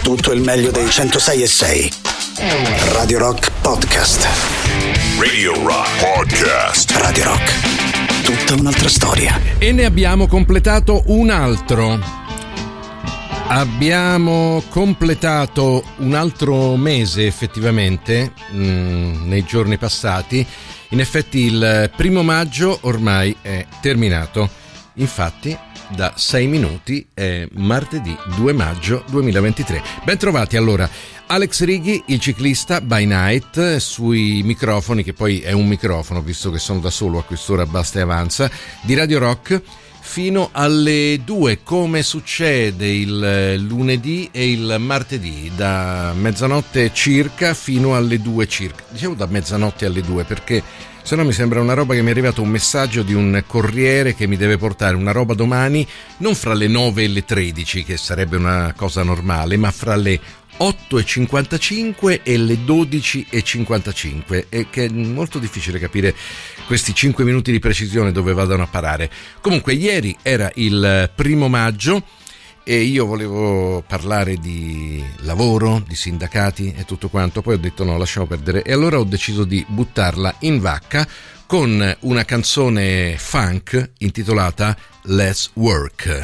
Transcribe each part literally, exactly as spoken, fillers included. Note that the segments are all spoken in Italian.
tutto il meglio dei centosei e sei. Radio Rock Podcast. Radio Rock Podcast. Radio Rock, tutta un'altra storia. E ne abbiamo completato un altro. Abbiamo completato un altro mese effettivamente mh, nei giorni passati. In effetti il primo maggio ormai è terminato. Infatti da sei minuti è martedì due maggio duemilaventitré. Ben trovati allora. Alex Righi, il ciclista by night, sui microfoni, che poi è un microfono visto che sono da solo a quest'ora, basta e avanza, di Radio Rock fino alle due, come succede il lunedì e il martedì, da mezzanotte circa fino alle due circa. Dicevo da mezzanotte alle due perché se no mi sembra una roba che mi è arrivato un messaggio di un corriere che mi deve portare una roba domani, non fra le nove e le tredici, che sarebbe una cosa normale, ma fra le otto e cinquantacinque e le dodici e cinquantacinque, e che è molto difficile capire questi cinque minuti di precisione dove vadano a parare. Comunque ieri era il primo maggio e io volevo parlare di lavoro, di sindacati e tutto quanto, poi ho detto no, lasciamo perdere, e allora ho deciso di buttarla in vacca con una canzone funk intitolata Let's Work.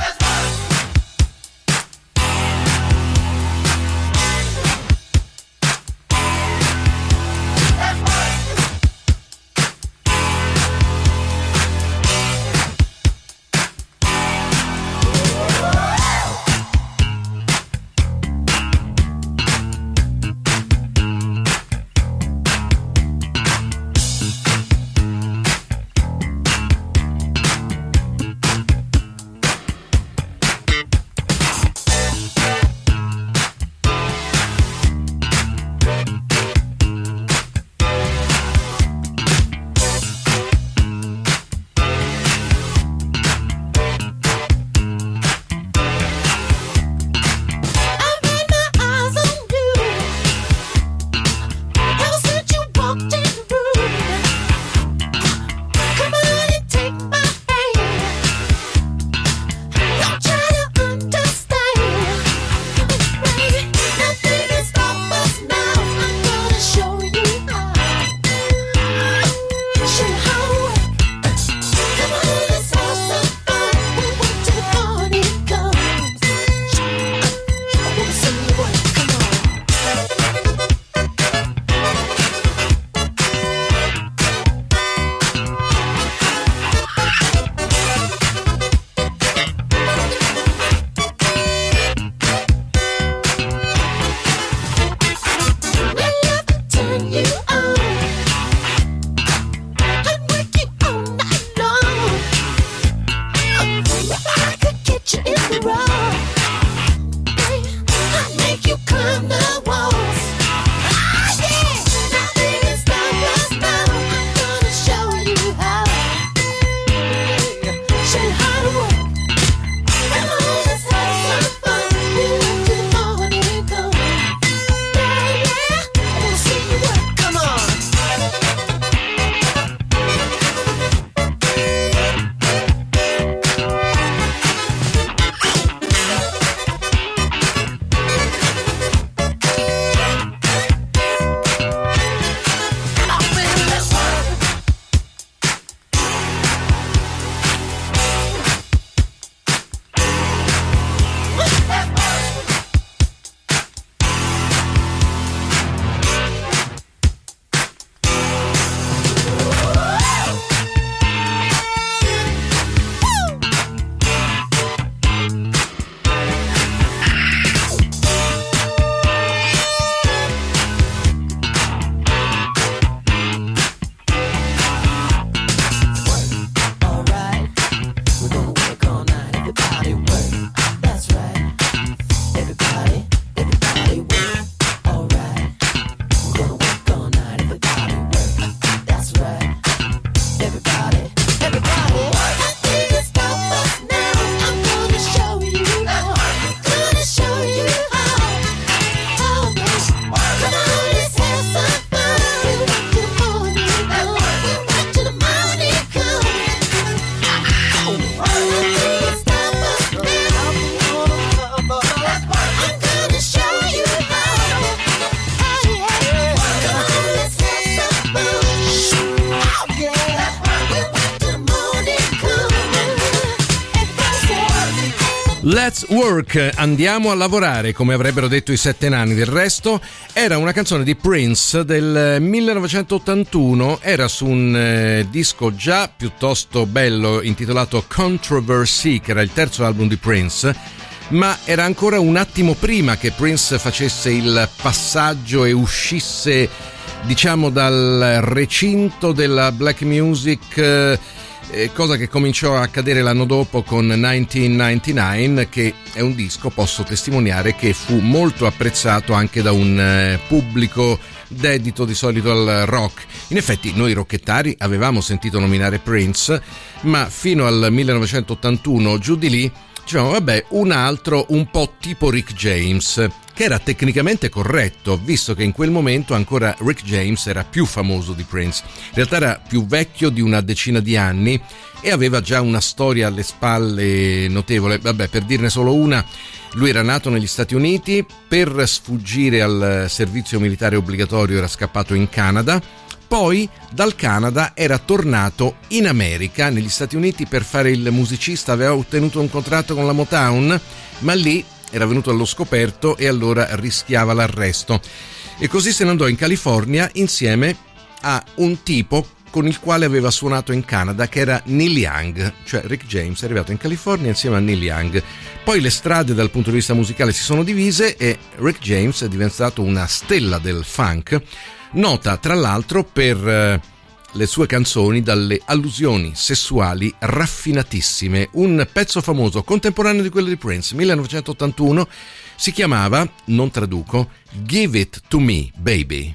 Let's Work, andiamo a lavorare, come avrebbero detto i sette nani. Del resto era una canzone di Prince del millenovecentottantuno, era su un eh, disco già piuttosto bello intitolato Controversy, che era il terzo album di Prince, ma era ancora un attimo prima che Prince facesse il passaggio e uscisse, diciamo, dal recinto della black music, eh, cosa che cominciò a accadere l'anno dopo con millenovecentonovantanove, che è un disco, posso testimoniare, che fu molto apprezzato anche da un eh, pubblico dedito di solito al rock. In effetti noi rockettari avevamo sentito nominare Prince, ma fino al millenovecentottantuno, giù di lì, diciamo, vabbè, un altro un po' tipo Rick James, che era tecnicamente corretto, visto che in quel momento ancora Rick James era più famoso di Prince. In realtà era più vecchio di una decina di anni e aveva già una storia alle spalle notevole. Vabbè, per dirne solo una, lui era nato negli Stati Uniti, per sfuggire al servizio militare obbligatorio era scappato in Canada, poi dal Canada era tornato in America, negli Stati Uniti, per fare il musicista, aveva ottenuto un contratto con la Motown, ma lì era venuto allo scoperto e allora rischiava l'arresto. E così se ne andò in California insieme a un tipo con il quale aveva suonato in Canada, che era Neil Young. Cioè Rick James è arrivato in California insieme a Neil Young. Poi le strade dal punto di vista musicale si sono divise e Rick James è diventato una stella del funk, nota tra l'altro per eh, le sue canzoni dalle allusioni sessuali raffinatissime. Un pezzo famoso contemporaneo di quello di Prince, millenovecentottantuno, si chiamava, non traduco, Give It To Me, Baby.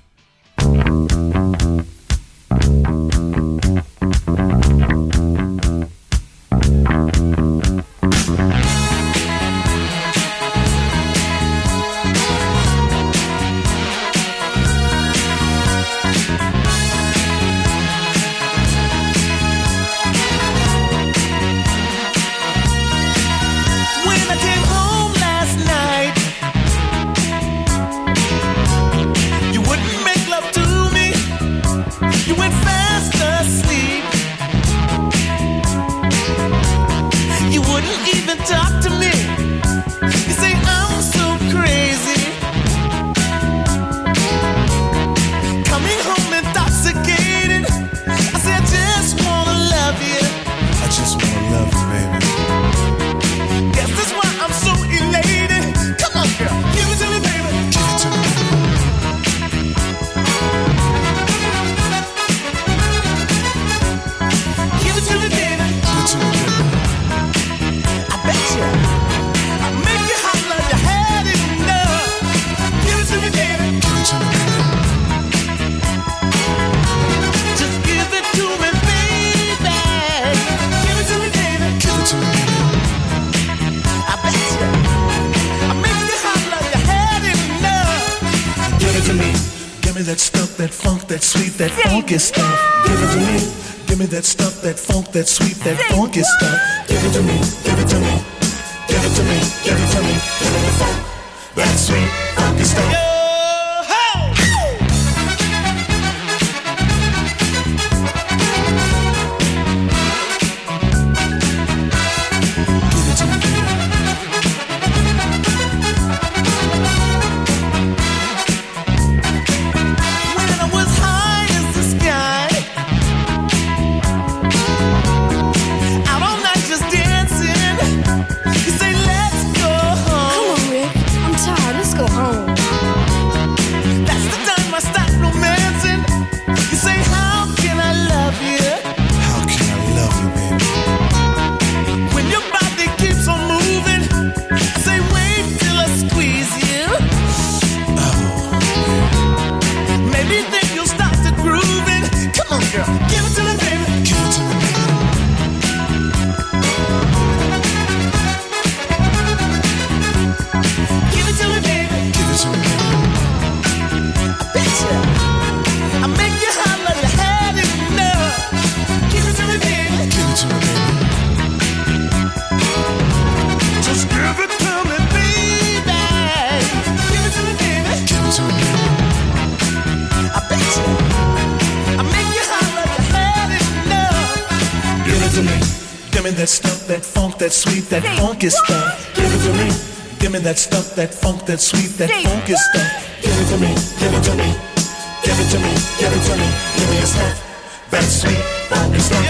That stuff, that funk, that sweet, that funky stuff. Give it to me. Give me that stuff, that funk, that sweet, that funky stuff. Give it to me. Give it to me. Give it to me. Give it to me. Give me the funk, that sweet, funky stuff. Let's go home. Give me that stuff, that funk, that sweet, that funky stuff. Give it to me. Give me that stuff, that funk, that sweet, that funky stuff. Give it to me, give it to me. Give it to me, give it to me. Give me that stuff, that sweet, funky stuff.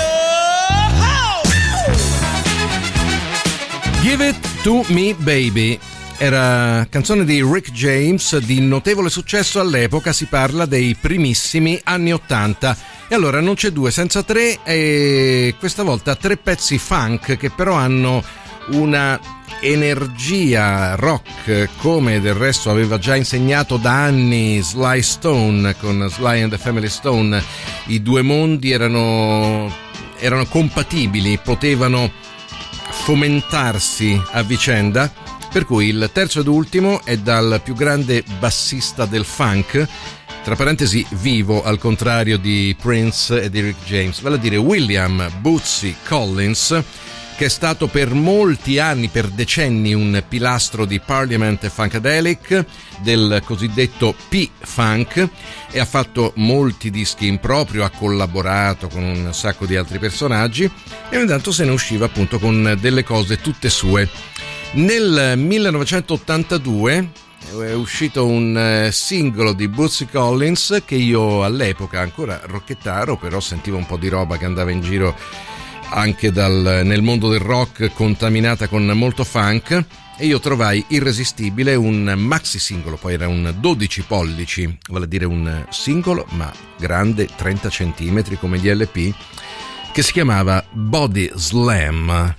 Give It To Me Baby era canzone di Rick James di notevole successo all'epoca, si parla dei primissimi anni ottanta. E allora non c'è due senza tre, e questa volta tre pezzi funk che però hanno una energia rock, come del resto aveva già insegnato da anni Sly Stone con Sly and the Family Stone. I due mondi erano, erano compatibili, potevano fomentarsi a vicenda, per cui il terzo ed ultimo è dal più grande bassista del funk, tra parentesi vivo al contrario di Prince e di Rick James, vale a dire William Bootsy Collins, che è stato per molti anni, per decenni, un pilastro di Parliament e Funkadelic, del cosiddetto P-Funk, e ha fatto molti dischi in proprio, ha collaborato con un sacco di altri personaggi e ogni tanto se ne usciva appunto con delle cose tutte sue. Nel millenovecentottantadue è uscito un singolo di Bootsy Collins che io all'epoca, ancora rockettaro, però sentivo un po' di roba che andava in giro anche dal, nel mondo del rock, contaminata con molto funk, e io trovai irresistibile un maxi singolo, poi era un dodici pollici, vale a dire un singolo ma grande trenta centimetri come gli L P, che si chiamava Body Slam.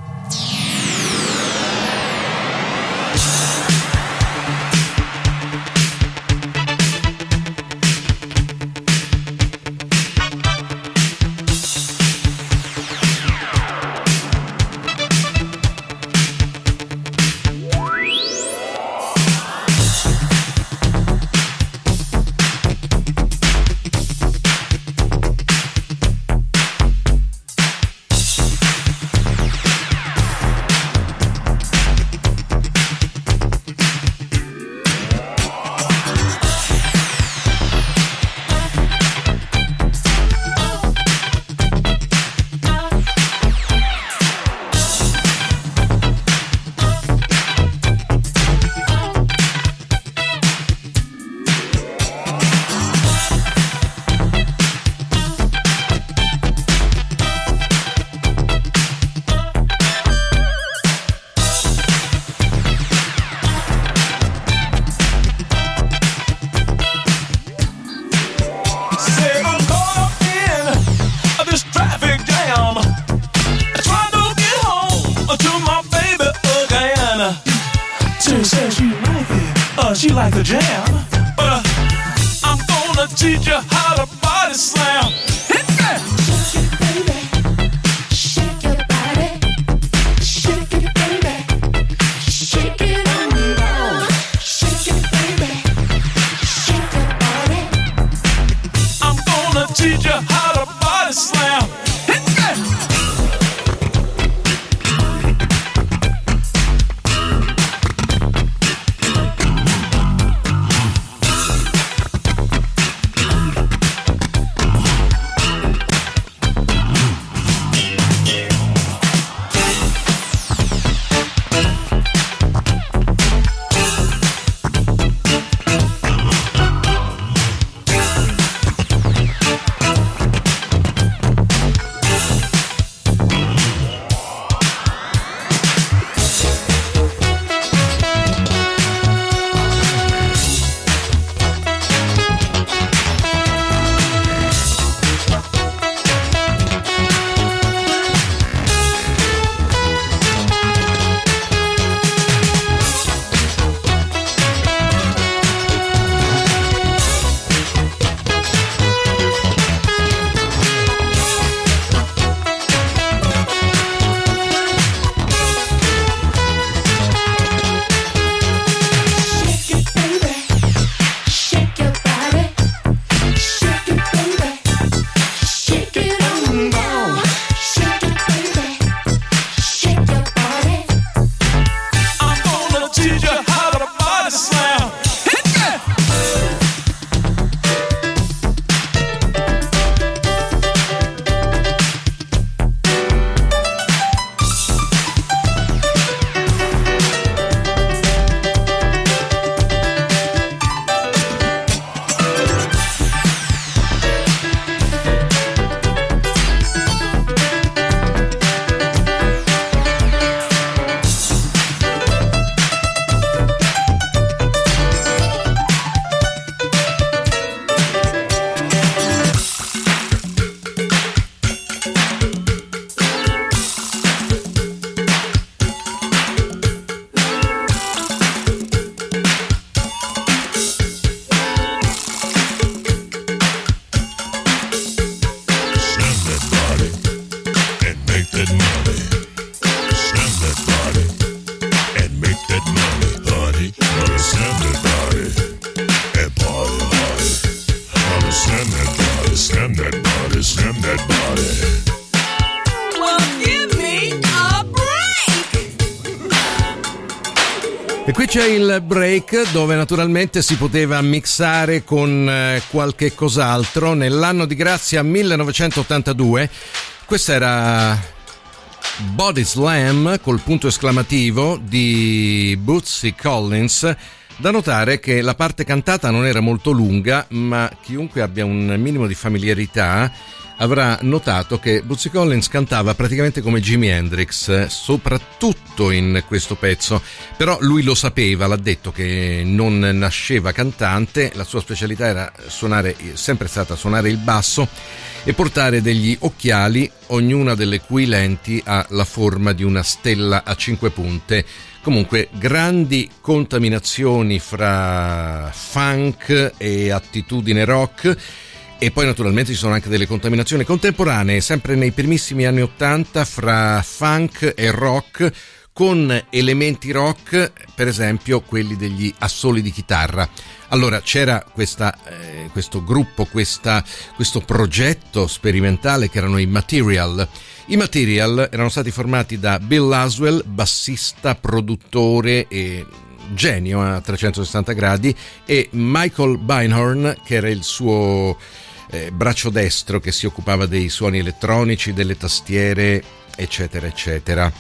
She like the jam, but uh, I'm gonna teach you how to body slam. Hit that! Shake it, baby. Shake your body. Shake it, baby. Shake it on down. Shake it, baby. Shake your body. I'm gonna teach you how to body slam. Hit that! c'è il break, dove naturalmente si poteva mixare con eh, qualche cos'altro. Nell'anno di grazia millenovecentottantadue, questa era Body Slam col punto esclamativo di Bootsy Collins. Da notare che la parte cantata non era molto lunga, ma chiunque abbia un minimo di familiarità avrà notato che Bootsy Collins cantava praticamente come Jimi Hendrix, soprattutto in questo pezzo. Però lui lo sapeva, l'ha detto che non nasceva cantante, la sua specialità era suonare, sempre stata suonare il basso e portare degli occhiali, ognuna delle cui lenti ha la forma di una stella a cinque punte. Comunque, grandi contaminazioni fra funk e attitudine rock. E poi naturalmente ci sono anche delle contaminazioni contemporanee, sempre nei primissimi anni Ottanta, fra funk e rock, con elementi rock, per esempio quelli degli assoli di chitarra. Allora c'era questa, eh, questo gruppo, questa, questo progetto sperimentale che erano i Material. I Material erano stati formati da Bill Laswell, bassista, produttore e genio a trecentosessanta gradi, e Michael Beinhorn, che era il suo Eh, braccio destro, che si occupava dei suoni elettronici, delle tastiere, eccetera eccetera.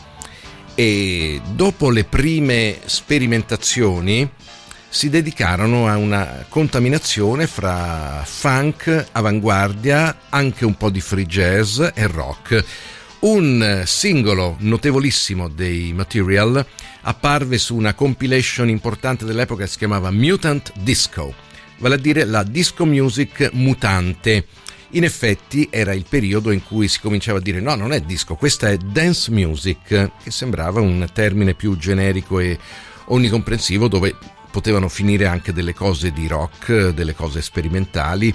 E dopo le prime sperimentazioni si dedicarono a una contaminazione fra funk, avanguardia, anche un po' di free jazz e rock. Un singolo notevolissimo dei Material apparve su una compilation importante dell'epoca che si chiamava Mutant Disco, vale a dire la disco music mutante. In effetti era il periodo in cui si cominciava a dire no, non è disco, questa è dance music, che sembrava un termine più generico e onnicomprensivo, dove potevano finire anche delle cose di rock, delle cose sperimentali,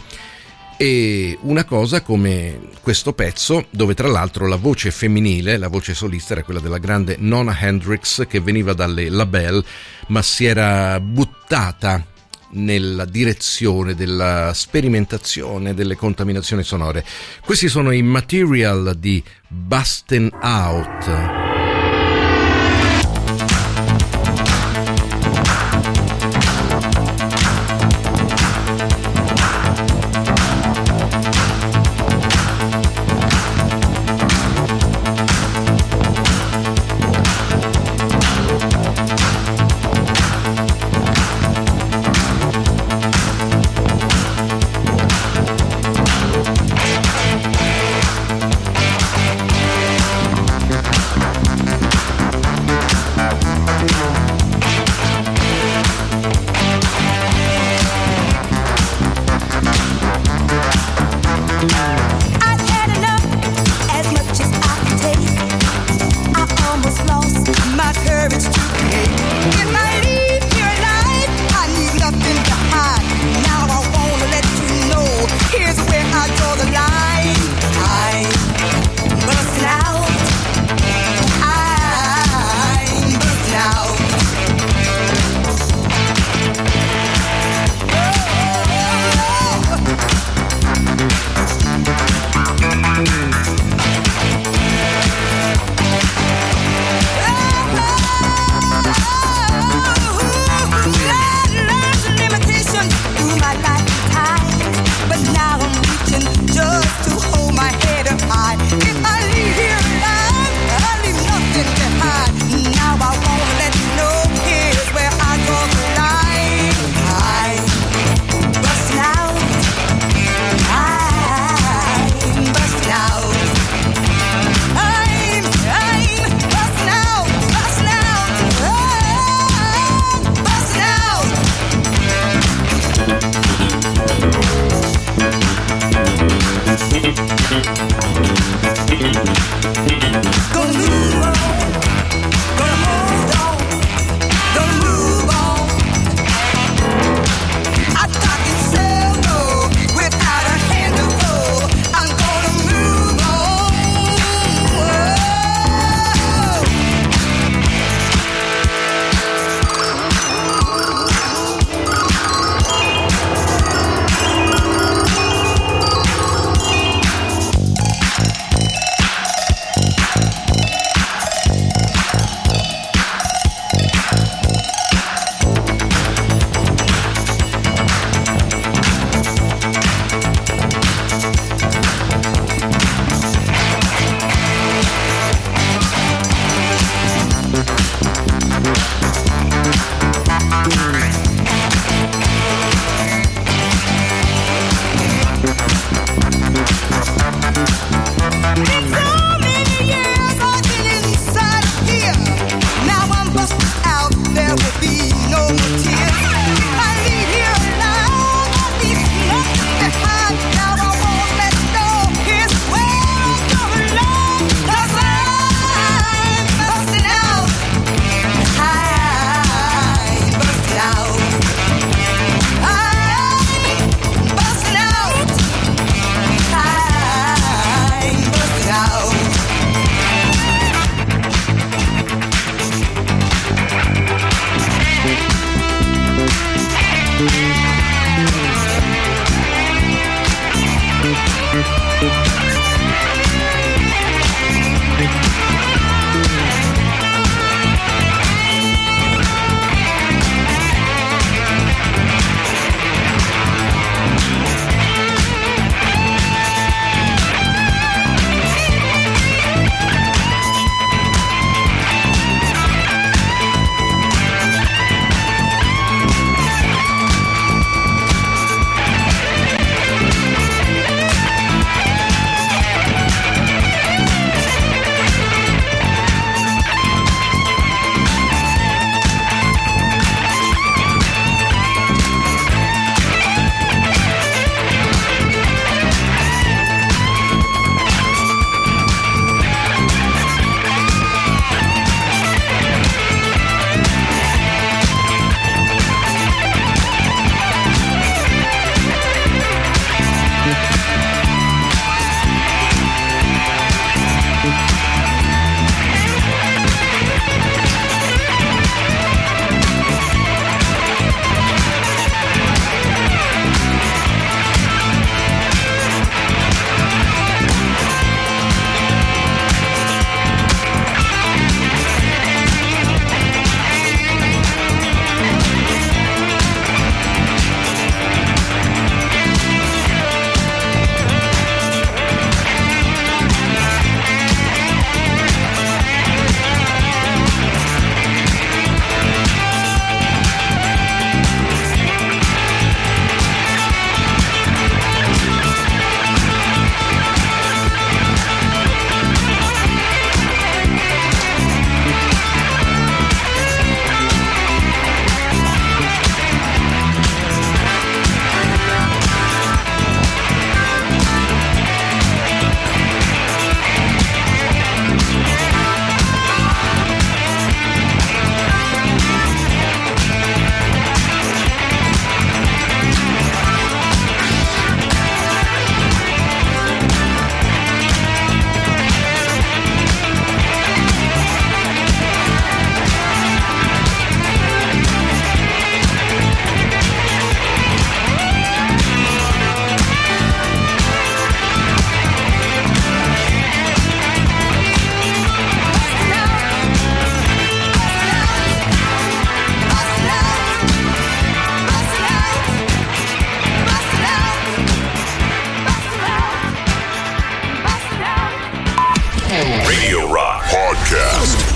e una cosa come questo pezzo, dove tra l'altro la voce femminile, la voce solista, era quella della grande Nona Hendrix, che veniva dalle label ma si era buttata nella direzione della sperimentazione, delle contaminazioni sonore. Questi sono i Material di Bustin' Out.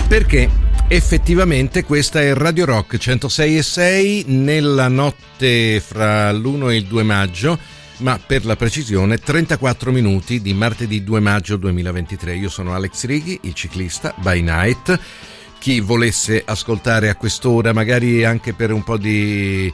Perché effettivamente questa è Radio Rock centosei e sei nella notte fra l'uno e il due maggio, ma per la precisione trentaquattro minuti di martedì due maggio duemilaventitré. Io sono Alex Righi, il ciclista by night. Chi volesse ascoltare a quest'ora, magari anche per un po' di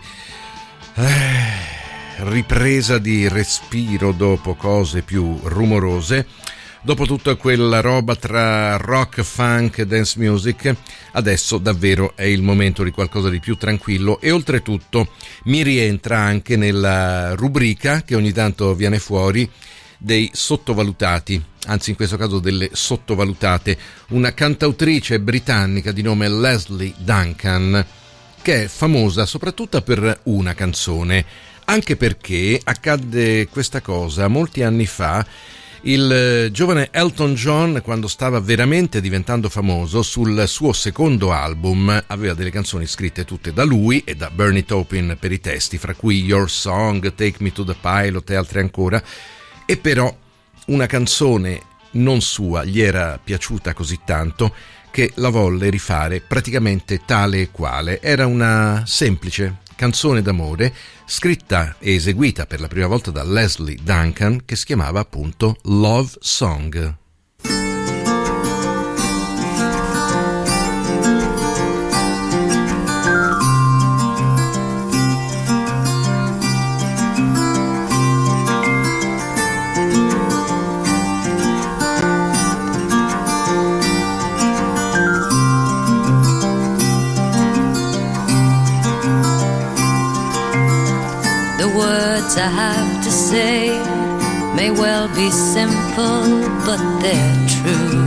eh, ripresa di respiro dopo cose più rumorose, dopo tutta quella roba tra rock, funk e dance music, adesso davvero è il momento di qualcosa di più tranquillo e oltretutto mi rientra anche nella rubrica che ogni tanto viene fuori dei sottovalutati, anzi in questo caso delle sottovalutate, una cantautrice britannica di nome Leslie Duncan, che è famosa soprattutto per una canzone, anche perché accadde questa cosa molti anni fa. Il giovane Elton John, quando stava veramente diventando famoso, sul suo secondo album aveva delle canzoni scritte tutte da lui e da Bernie Taupin per i testi, fra cui Your Song, Take Me to the Pilot e altre ancora, e però una canzone non sua gli era piaciuta così tanto che la volle rifare praticamente tale e quale. Era una semplice canzone d'amore scritta e eseguita per la prima volta da Leslie Duncan, che si chiamava appunto Love Song. I have to say may well be simple, but they're true.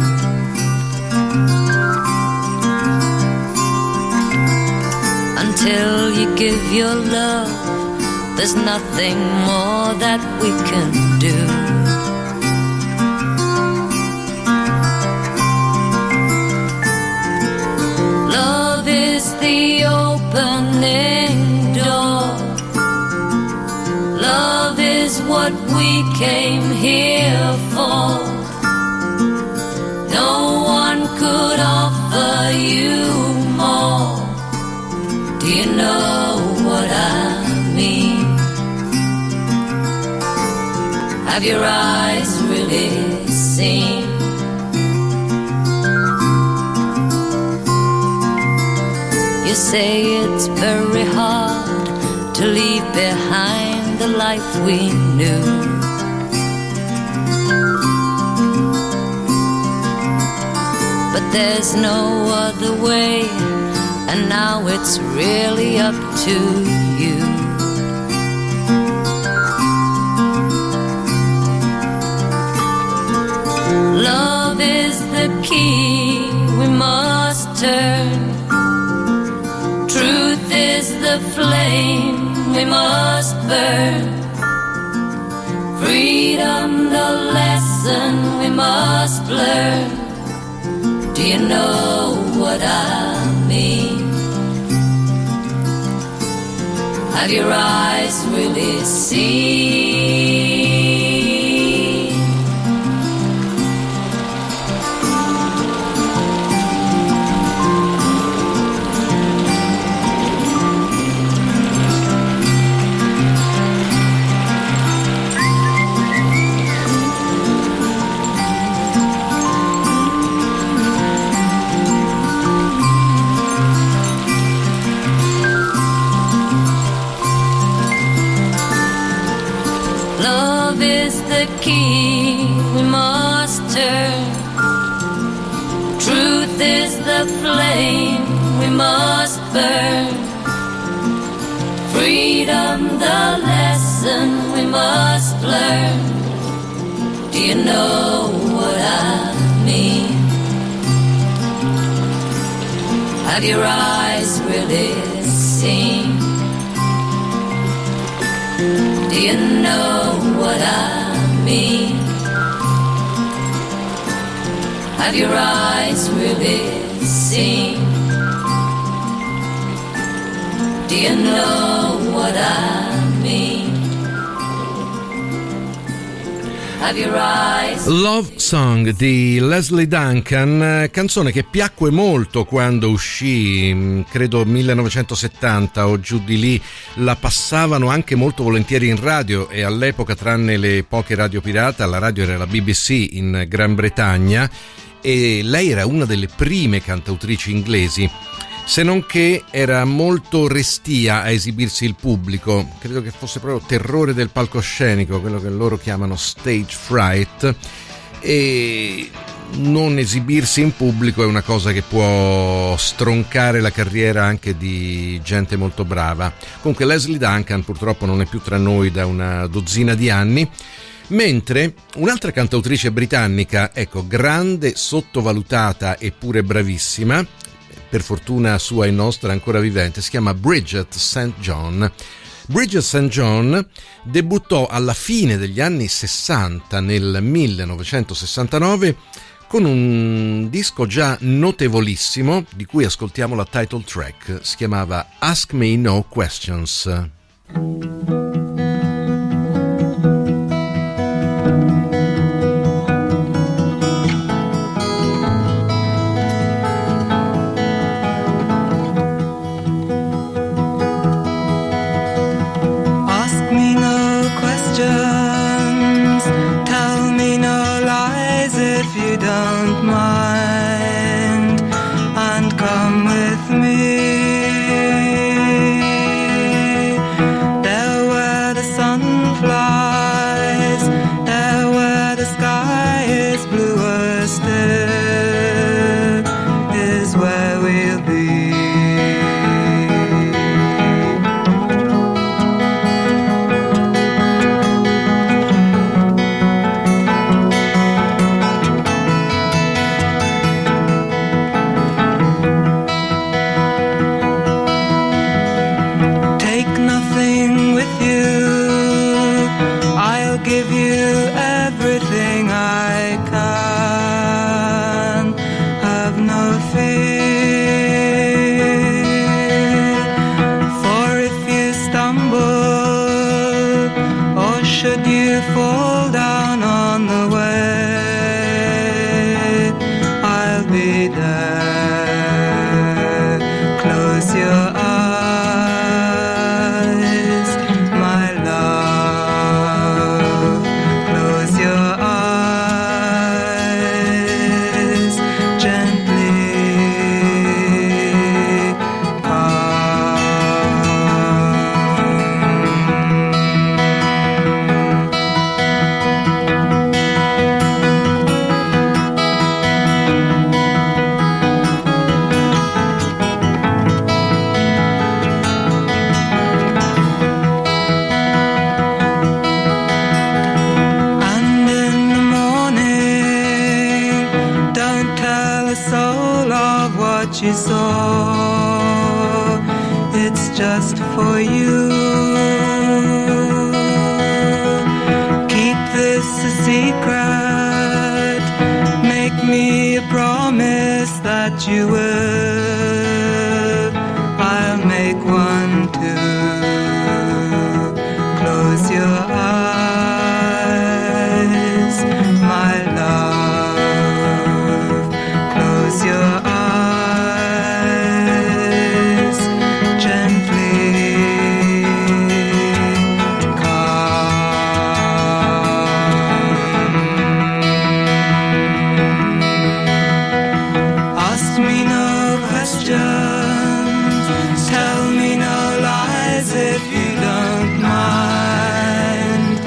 Until you give your love, there's nothing more that we can do. Love is the opening door. Love is what we came here for. No one could offer you more. Do you know what I mean? Have your eyes really seen? You say it's very hard to leave behind the life we knew. But there's no other way, and now it's really up to you. Love is the key we must turn. Truth is the flame we must burn. Freedom, the lesson we must learn. Do you know what I mean? Have your eyes really seen? The key we must turn. Truth is the flame we must burn. Freedom, the lesson we must learn. Do you know what I mean? Have your eyes really seen? Do you know what I mean? Have your eyes really seen? Do you know what I mean? have your eyes. Love Song di Leslie Duncan, canzone che piacque molto quando uscì, credo millenovecentosettanta o giù di lì. La passavano anche molto volentieri in radio, e all'epoca, tranne le poche radio pirata, la radio era la B B C in Gran Bretagna, e lei era una delle prime cantautrici inglesi, se non che era molto restia a esibirsi il pubblico. Credo che fosse proprio terrore del palcoscenico, quello che loro chiamano stage fright, e non esibirsi in pubblico è una cosa che può stroncare la carriera anche di gente molto brava. Comunque Leslie Duncan purtroppo non è più tra noi da una dozzina di anni, mentre un'altra cantautrice britannica, ecco, grande, sottovalutata eppure bravissima, per fortuna sua e nostra ancora vivente, si chiama Bridget Saint John. Bridget Saint John debuttò alla fine degli anni sessanta, nel millenovecentosessantanove, con un disco già notevolissimo, di cui ascoltiamo la title track. Si chiamava Ask Me No Questions. Tell me no lies if you don't mind, and come with me. There where the sun flies, there where the sky is bluer still, is where we'll be. Give you everything I can, have no fear. For if you stumble, or should you fall down on the way, I'll be there. Close your eyes, my love. You saw, it's just for you. Keep this a secret, make me a promise that you will. I'll make one too. Close your eyes, my love. Close your eyes. Tell me no lies if you don't mind,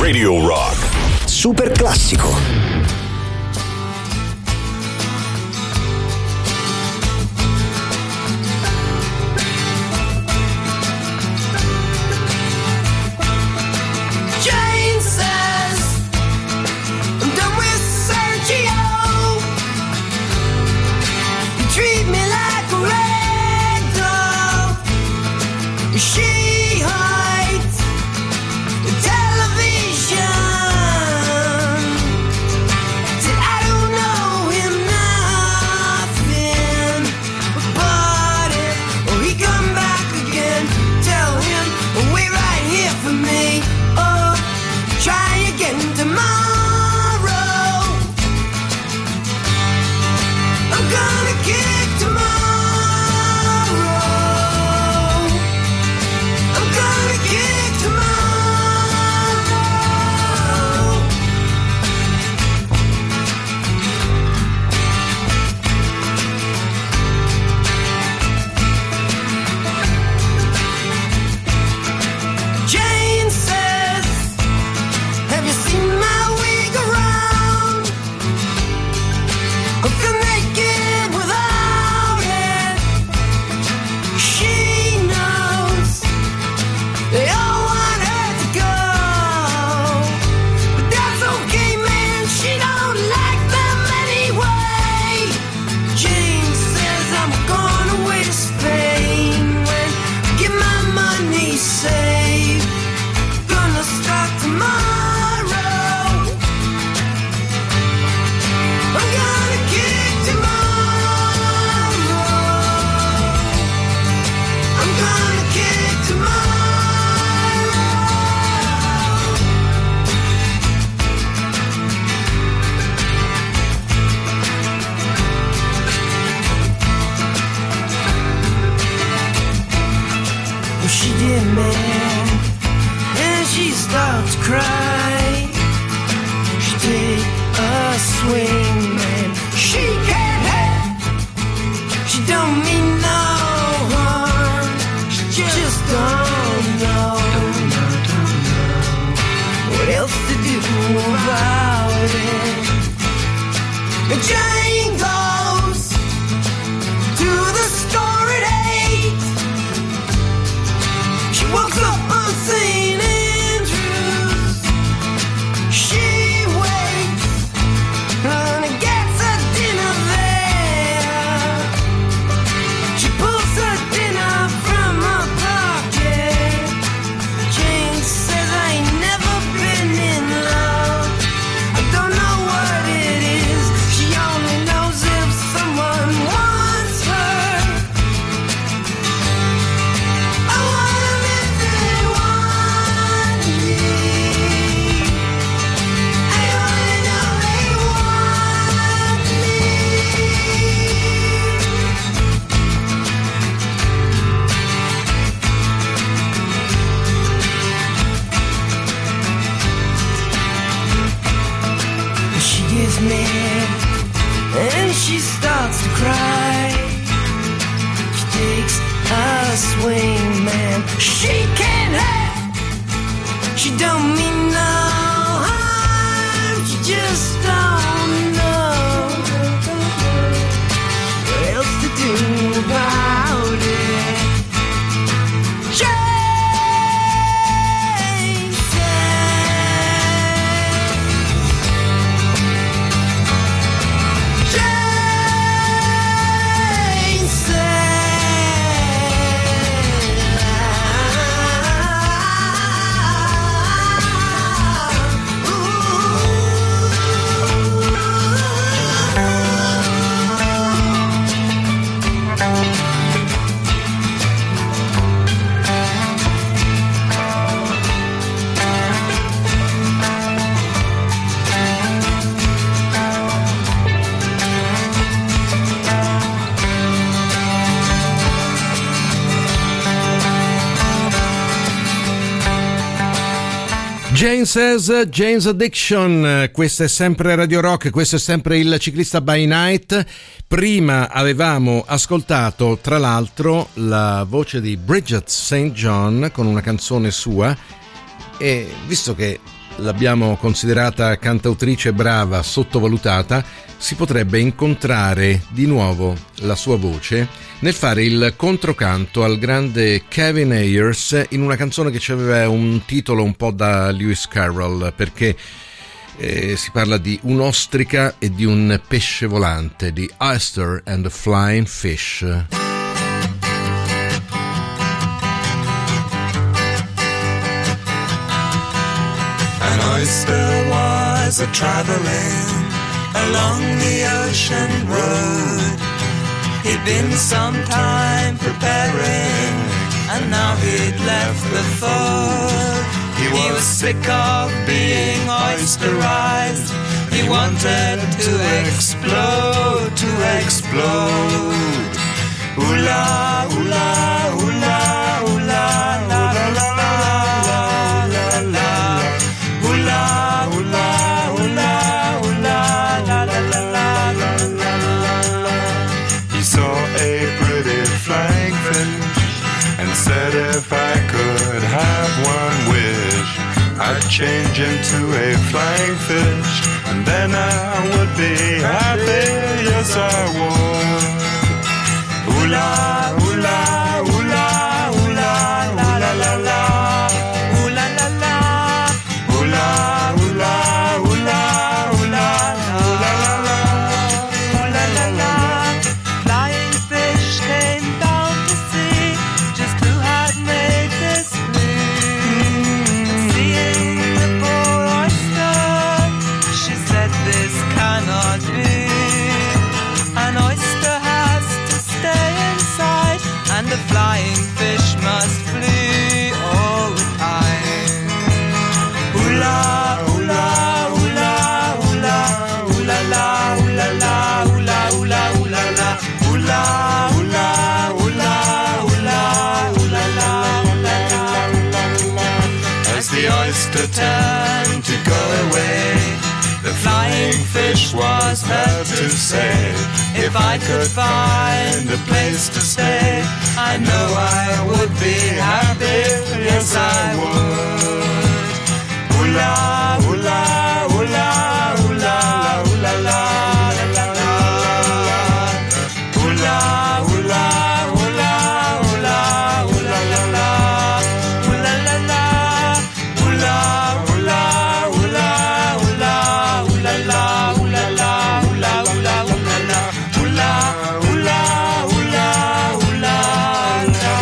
Radio Rock. Super classico. She hides the television. Said I don't know him nothing but it. Oh, he come back again. Tell him wait right here for me. Oh, try again tomorrow. I'm gonna kick tomorrow. Jane goes to the store at eight. She walks up on Saint Andrews. She waits and gets her dinner there. She pulls her dinner from her pocket. Jane says I ain't never been in love. I don't know what it is. She only knows if someone wants her. I want them if they want me. I only know they want me. She gets mad and she starts to cry. She takes a swing, man. She can't help. She don't mean no harm. She just don't know what else to do about it. Jane said, Jane Jane Says, Jane's Addiction. Questa è sempre Radio Rock, questo è sempre il Ciclista by Night. Prima avevamo ascoltato tra l'altro la voce di Bridget Saint John con una canzone sua, e visto che l'abbiamo considerata cantautrice brava, sottovalutata, si potrebbe incontrare di nuovo la sua voce nel fare il controcanto al grande Kevin Ayers in una canzone che aveva un titolo un po' da Lewis Carroll, perché eh, si parla di un'ostrica e di un pesce volante, di Oyster and the Flying Fish. An oyster was a traveling along the ocean road. He'd been some time preparing, and now he'd left the fold. He was sick of being oysterized. He wanted to explode, to explode. Ooh la, ooh la, ooh la, ooh la, la la la la la la la. Ooh la, ooh la, ooh la, ooh la, la la la la la la. He saw a pretty flying fish and said, if I could have one wish, I'd change into a flying fish, and then I would be happy, yes I would. Ooh la, ooh la, ooh la, ooh la, la la la la. Ooh la la la. Ooh la, ooh la, ooh la, ooh la, ooh la la la. Ooh la la la. Flying fish came down to see just who had made this blue. Seeing the poor oyster, she said this cannot be. An oyster has to stay inside, and the flying fish must flee all the time. Ooh la, ooh la, ooh la, ooh la, ooh la la, ooh la la, ooh la, ooh la, ooh la la, ooh la, ooh la, ooh la, ooh la, ooh la la, ooh la la, ooh la la. As the oyster turned to go away, the flying fish was heard to say, if I could find a place to stay, I know I would be happy, yes I would. Ooh la, ooh la, ooh la, ooh la, ooh la la, la la la. Ooh la, ooh la, ooh la, ooh la, ooh la la la. Ooh la la la. Ooh la, ooh la, ooh la, ooh la, ooh la la, ooh la la, ooh la, ooh la, ooh la la. Ooh la, ooh la, ooh la, ooh la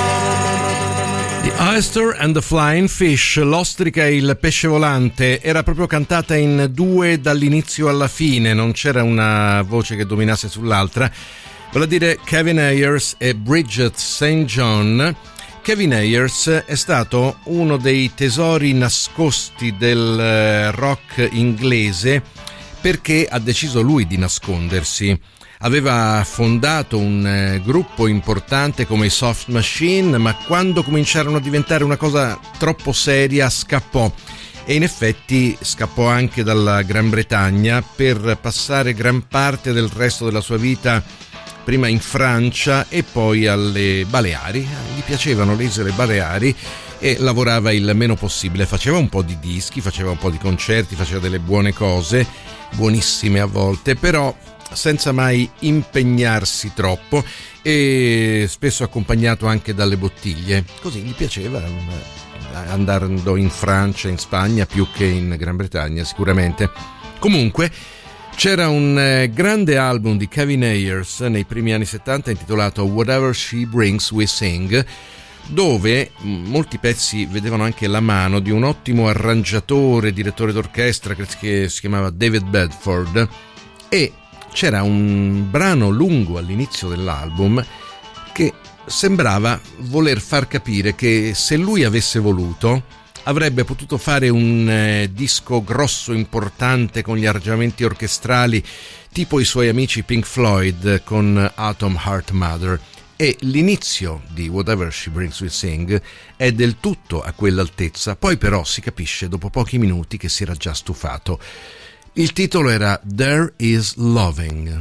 la. The Oyster and the Flying Fish, l'ostrica e il pesce volante, era proprio cantata in due dall'inizio alla fine, non c'era una voce che dominasse sull'altra, vale a dire Kevin Ayers e Bridget Saint John. Kevin Ayers è stato uno dei tesori nascosti del rock inglese perché ha deciso lui di nascondersi. Aveva fondato un eh, gruppo importante come i Soft Machine, ma quando cominciarono a diventare una cosa troppo seria scappò, e in effetti scappò anche dalla Gran Bretagna per passare gran parte del resto della sua vita prima in Francia e poi alle Baleari. Gli piacevano le isole Baleari e lavorava il meno possibile, faceva un po' di dischi, faceva un po' di concerti, faceva delle buone cose, buonissime a volte, però senza mai impegnarsi troppo, e spesso accompagnato anche dalle bottiglie. Così gli piaceva, andando in Francia, in Spagna, più che in Gran Bretagna sicuramente. Comunque c'era un grande album di Kevin Ayers nei primi anni settanta intitolato Whatever She Brings We Sing, dove molti pezzi vedevano anche la mano di un ottimo arrangiatore, direttore d'orchestra che si chiamava David Bedford, e c'era un brano lungo all'inizio dell'album che sembrava voler far capire che se lui avesse voluto avrebbe potuto fare un eh, disco grosso, importante, con gli arrangiamenti orchestrali tipo i suoi amici Pink Floyd con Atom Heart Mother, e l'inizio di Whatever She Brings We Sing è del tutto a quell'altezza. Poi però si capisce dopo pochi minuti che si era già stufato. Il titolo era There Is Loving.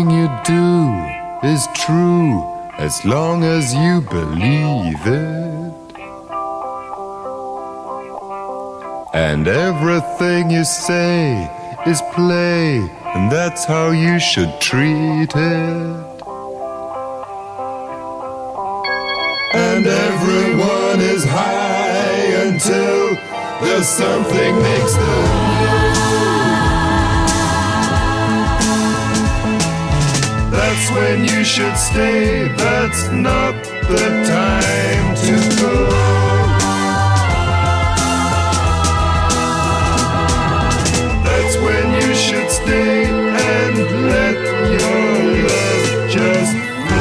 everything you do is true as long as you believe it. And everything you say is play, and that's how you should treat it. And everyone is high until there's something makes them. That's when you should stay, that's not the time to go. That's when you should stay and let your love just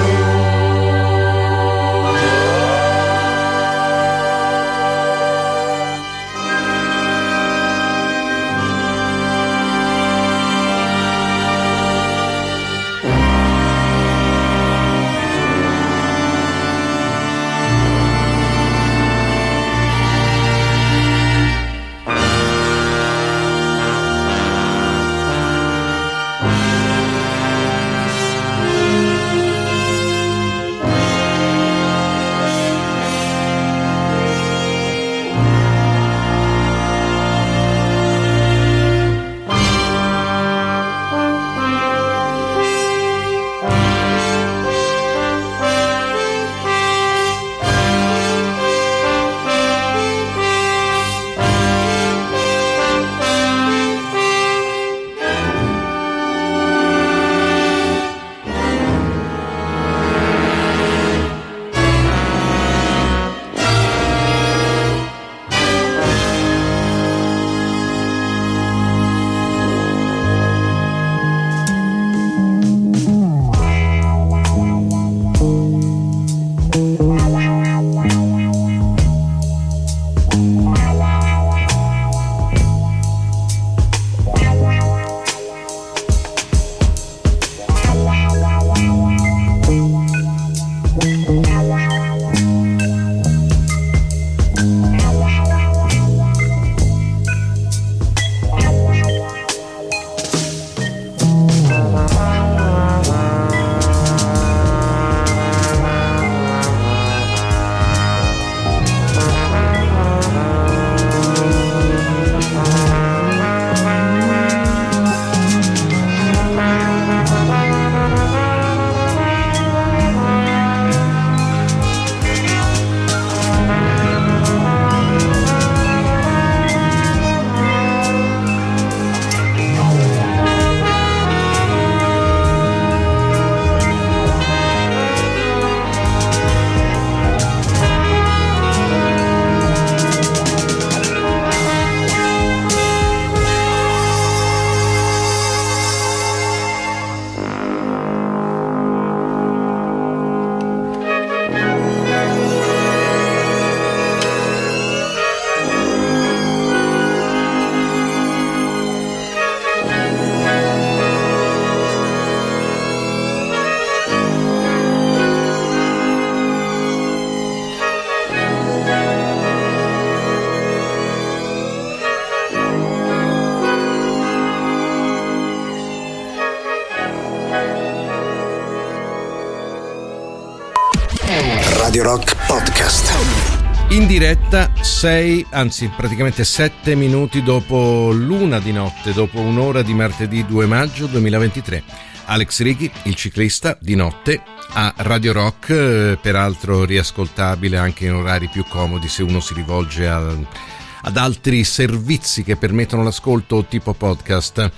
Radio Rock Podcast. In diretta sei, anzi praticamente sette minuti dopo l'una di notte, dopo un'ora di martedì due maggio duemilaventitré. Alex Righi, il ciclista, di notte a Radio Rock, peraltro riascoltabile anche in orari più comodi se uno si rivolge a, ad altri servizi che permettono l'ascolto tipo podcast.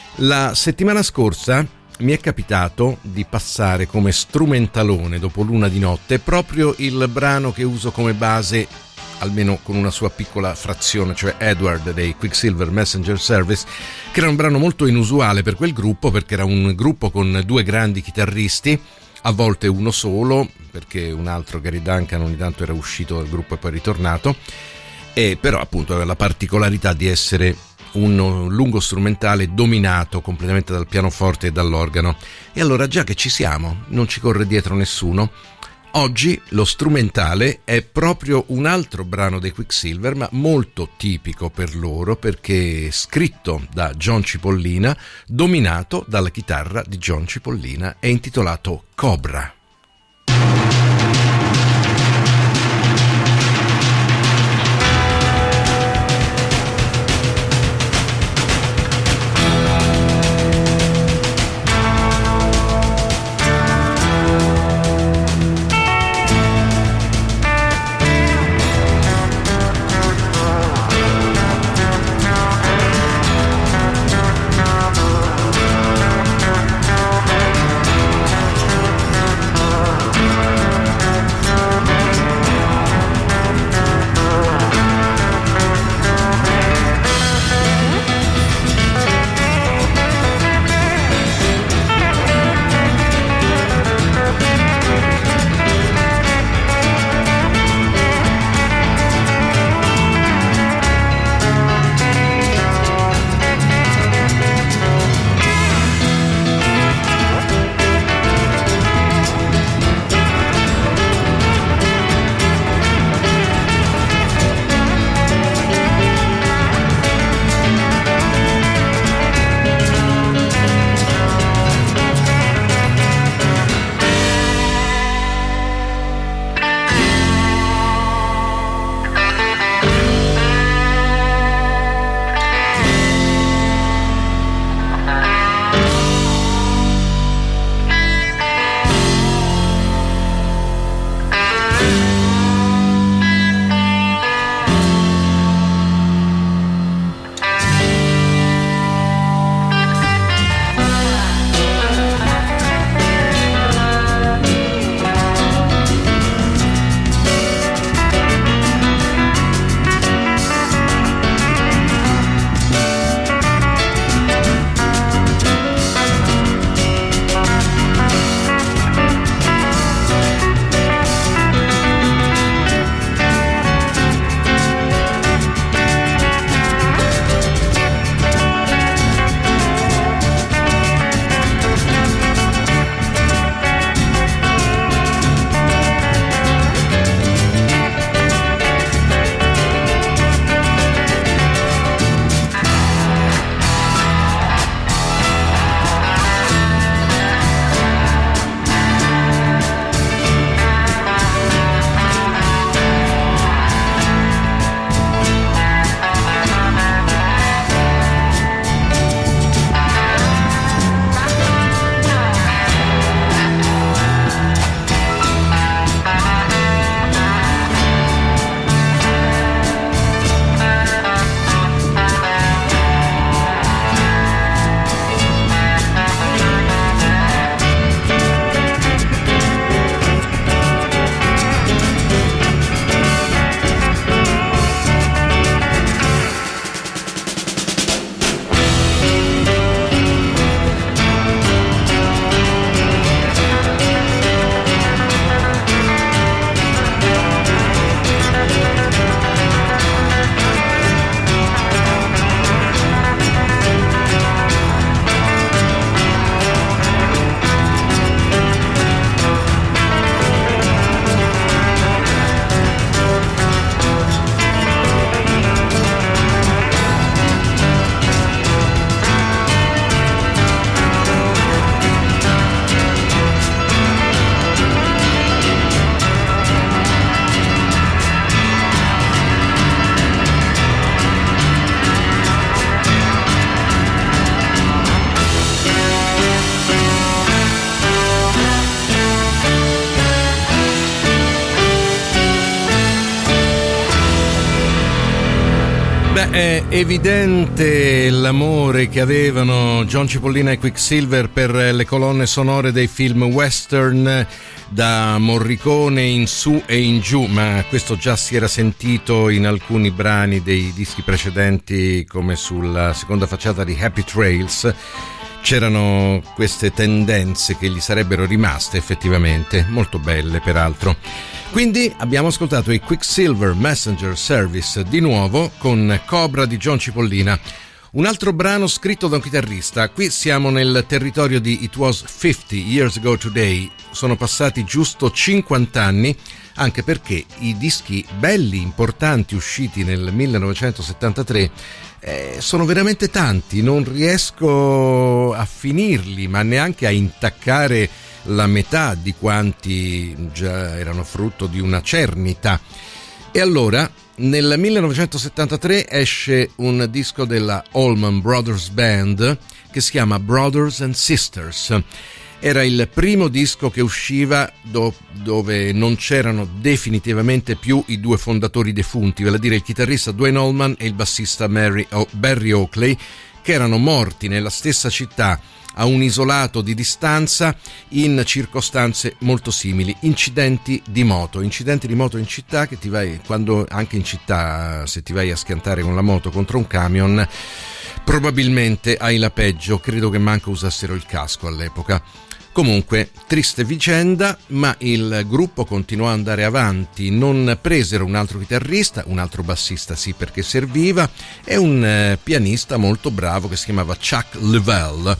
La settimana scorsa mi è capitato di passare come strumentalone dopo l'una di notte proprio il brano che uso come base, almeno con una sua piccola frazione, cioè Edward dei Quicksilver Messenger Service, che era un brano molto inusuale per quel gruppo perché era un gruppo con due grandi chitarristi, a volte uno solo, perché un altro, Gary Duncan, ogni tanto era uscito dal gruppo e poi ritornato, e però appunto aveva la particolarità di essere un lungo strumentale dominato completamente dal pianoforte e dall'organo. E allora, già che ci siamo, non ci corre dietro nessuno, Oggi lo strumentale è proprio un altro brano dei Quicksilver, ma molto tipico per loro perché scritto da John Cipollina, dominato dalla chitarra di John Cipollina e intitolato Cobra. È evidente l'amore che avevano John Cipollina e Quicksilver per le colonne sonore dei film western, da Morricone in su e in giù, ma questo già si era sentito in alcuni brani dei dischi precedenti, come sulla seconda facciata di Happy Trails. C'erano queste tendenze che gli sarebbero rimaste effettivamente, molto belle peraltro. Quindi abbiamo ascoltato i Quicksilver Messenger Service di nuovo con Cobra di John Cipollina, Un altro brano scritto da un chitarrista. Qui siamo nel territorio di It Was fifty Years Ago Today. Sono passati giusto cinquanta anni, anche perché i dischi belli, importanti, usciti nel millenovecentosettantatré eh, sono veramente tanti. Non riesco a finirli, ma neanche a intaccare la metà di quanti già erano frutto di una cernita. E allora nel millenovecentosettantatré esce un disco della Allman Brothers Band che si chiama Brothers and Sisters. Era il primo disco che usciva do- dove non c'erano definitivamente più i due fondatori defunti, vale a dire il chitarrista Duane Allman e il bassista Mary o- Barry Oakley, che erano morti nella stessa città a un isolato di distanza in circostanze molto simili, incidenti di moto, incidenti di moto in città che ti vai, quando anche in città se ti vai a schiantare con la moto contro un camion probabilmente hai la peggio, credo che manco usassero il casco all'epoca. Comunque, triste vicenda, ma il gruppo continuò ad andare avanti, non presero un altro chitarrista, un altro bassista sì perché serviva, e un eh, pianista molto bravo che si chiamava Chuck Leavell.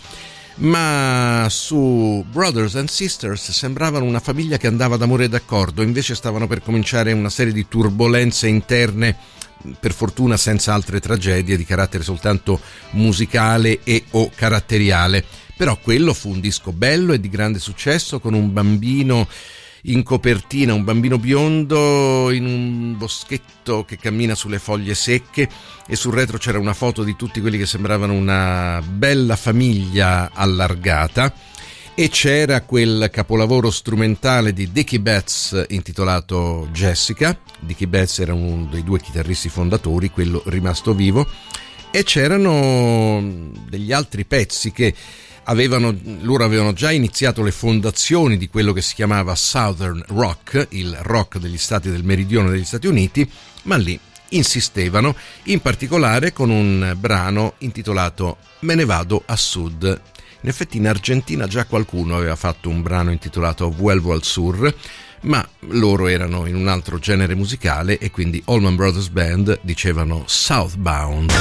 Ma su Brothers and Sisters sembravano una famiglia che andava d'amore e d'accordo, invece stavano per cominciare una serie di turbolenze interne, per fortuna senza altre tragedie di carattere soltanto musicale e o caratteriale. Però quello fu un disco bello e di grande successo, con un bambino in copertina, un bambino biondo in un boschetto che cammina sulle foglie secche, e sul retro c'era una foto di tutti quelli che sembravano una bella famiglia allargata, e c'era quel capolavoro strumentale di Dickie Betts intitolato Jessica. Dickie Betts era uno dei due chitarristi fondatori, quello rimasto vivo, e c'erano degli altri pezzi che avevano, loro avevano già iniziato le fondazioni di quello che si chiamava Southern Rock, il rock degli stati del meridione degli Stati Uniti, ma lì insistevano, in particolare con un brano intitolato Me ne vado a sud. In effetti in Argentina già qualcuno aveva fatto un brano intitolato Vuelvo al Sur, ma loro erano in un altro genere musicale e quindi Allman Brothers Band dicevano Southbound.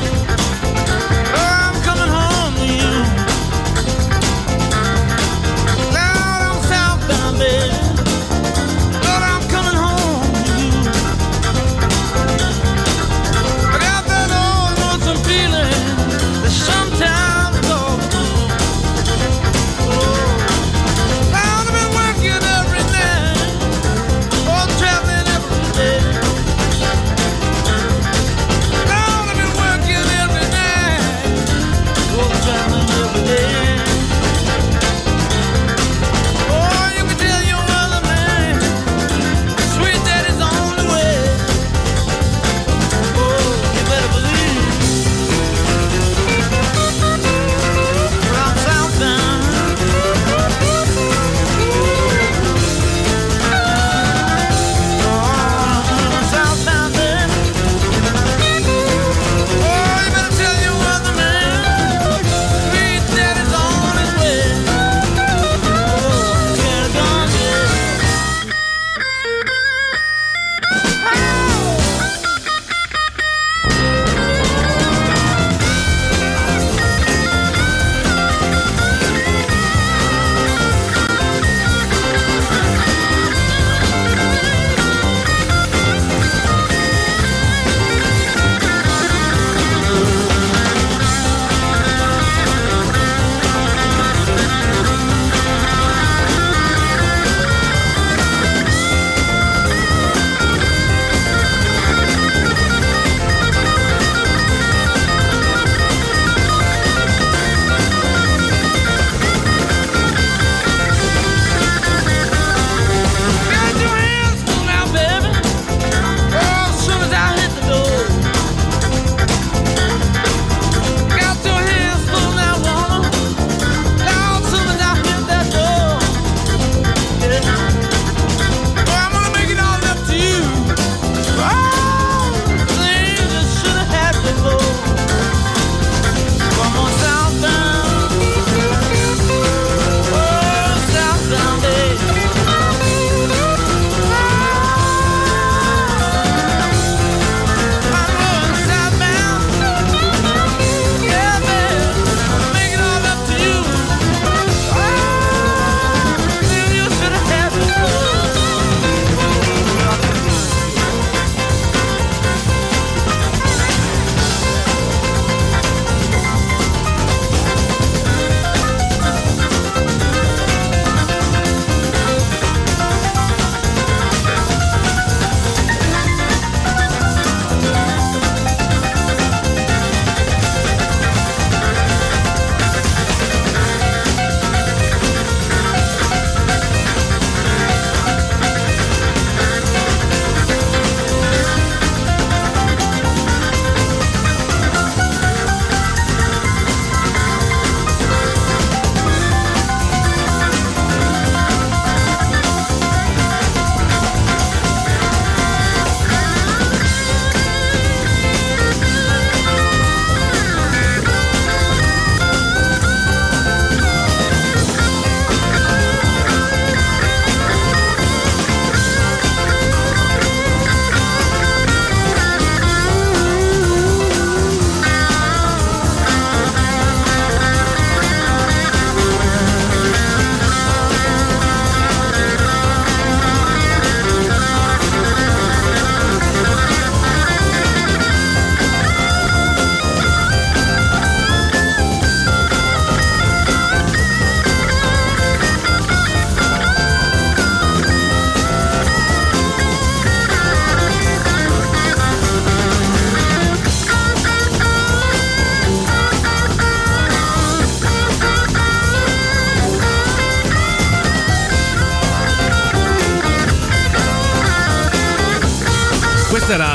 Southbound, oh, I'm coming home to you.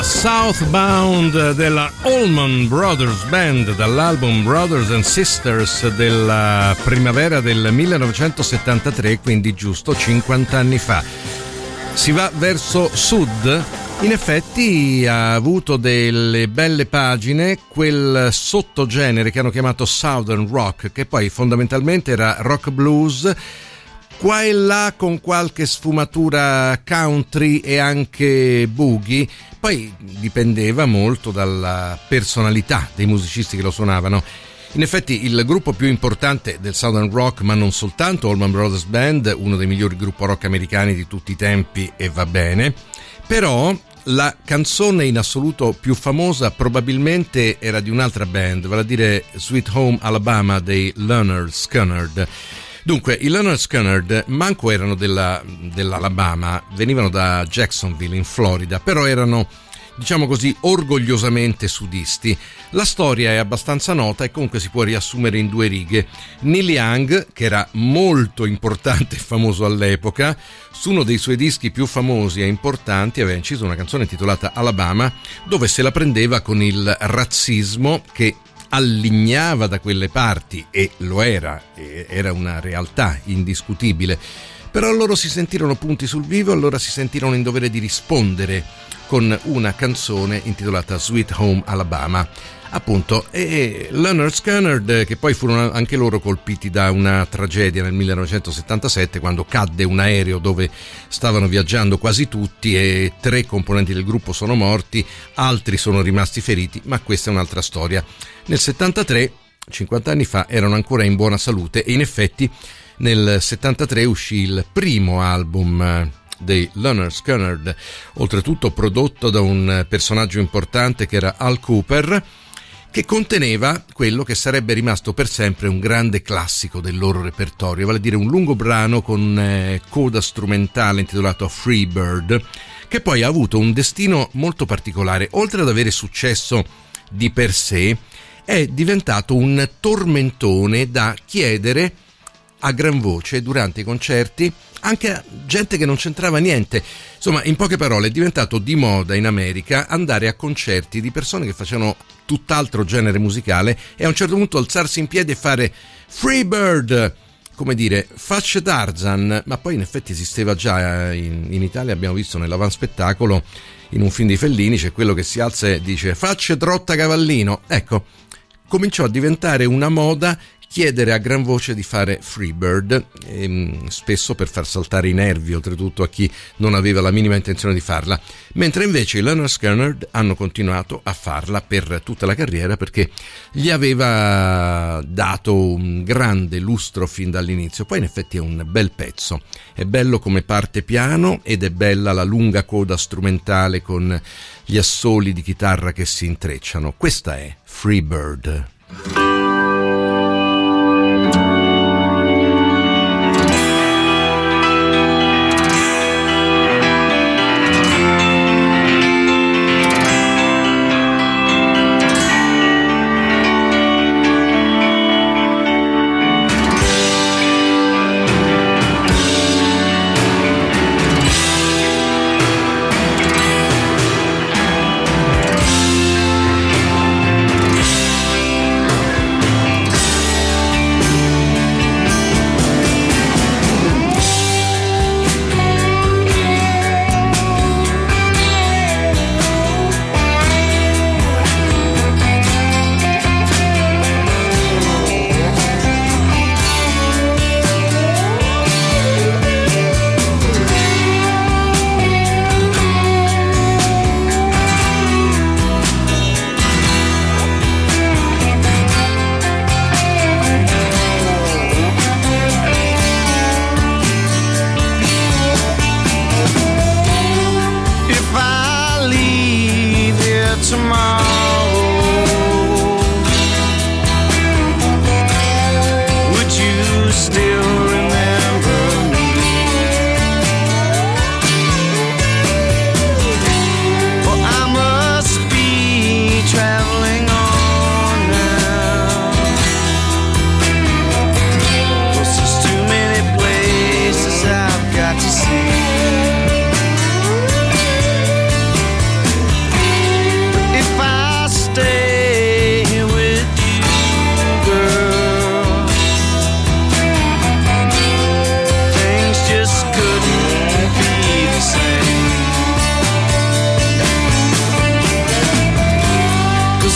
era Southbound della Allman Brothers Band dall'album Brothers and Sisters della primavera del millenovecentosettantatré, quindi giusto cinquanta anni fa. Si va verso sud. In effetti ha avuto delle belle pagine quel sottogenere che hanno chiamato Southern Rock, che poi fondamentalmente era rock blues, qua e là con qualche sfumatura country e anche boogie. Poi dipendeva molto dalla personalità dei musicisti che lo suonavano. In effetti il gruppo più importante del Southern Rock, ma non soltanto, Allman Brothers Band, uno dei migliori gruppi rock americani di tutti i tempi, e va bene, però la canzone in assoluto più famosa probabilmente era di un'altra band, vale a dire Sweet Home Alabama dei Lynyrd Skynyrd. Dunque, i Lynyrd Skynyrd manco erano della, dell'Alabama, venivano da Jacksonville in Florida, però erano, diciamo così, orgogliosamente sudisti. La storia è abbastanza nota e comunque si può riassumere in due righe. Neil Young, che era molto importante e famoso all'epoca, su uno dei suoi dischi più famosi e importanti aveva inciso una canzone intitolata Alabama, dove se la prendeva con il razzismo che allignava da quelle parti, e lo era, era una realtà indiscutibile. Però loro si sentirono punti sul vivo, allora si sentirono in dovere di rispondere con una canzone intitolata Sweet Home Alabama, appunto. E Lynyrd Skynyrd, che poi furono anche loro colpiti da una tragedia nel millenovecentosettantasette, quando cadde un aereo dove stavano viaggiando quasi tutti e tre componenti del gruppo sono morti, altri sono rimasti feriti, ma questa è un'altra storia. Nel settantatré, cinquanta anni fa, erano ancora in buona salute e in effetti nel settantatré uscì il primo album dei Lynyrd Skynyrd, oltretutto prodotto da un personaggio importante che era Al Cooper, che conteneva quello che sarebbe rimasto per sempre un grande classico del loro repertorio, vale a dire un lungo brano con eh, coda strumentale intitolato Free Bird, che poi ha avuto un destino molto particolare. Oltre ad avere successo di per sé, è diventato un tormentone da chiedere a gran voce durante i concerti anche a gente che non c'entrava niente. Insomma, in poche parole, è diventato di moda in America andare a concerti di persone che facevano tutt'altro genere musicale e a un certo punto alzarsi in piedi e fare Free Bird, come dire, facce Tarzan. Ma poi in effetti esisteva già in, in Italia, abbiamo visto nell'avanspettacolo in un film di Fellini, c'è quello che si alza e dice facce Trotta Cavallino. Ecco, cominciò a diventare una moda chiedere a gran voce di fare Freebird, ehm, spesso per far saltare i nervi, oltretutto a chi non aveva la minima intenzione di farla, mentre invece i Lynyrd Skynyrd hanno continuato a farla per tutta la carriera, perché gli aveva dato un grande lustro fin dall'inizio. Poi in effetti è un bel pezzo, è bello come parte piano ed è bella la lunga coda strumentale con gli assoli di chitarra che si intrecciano. Questa è Freebird.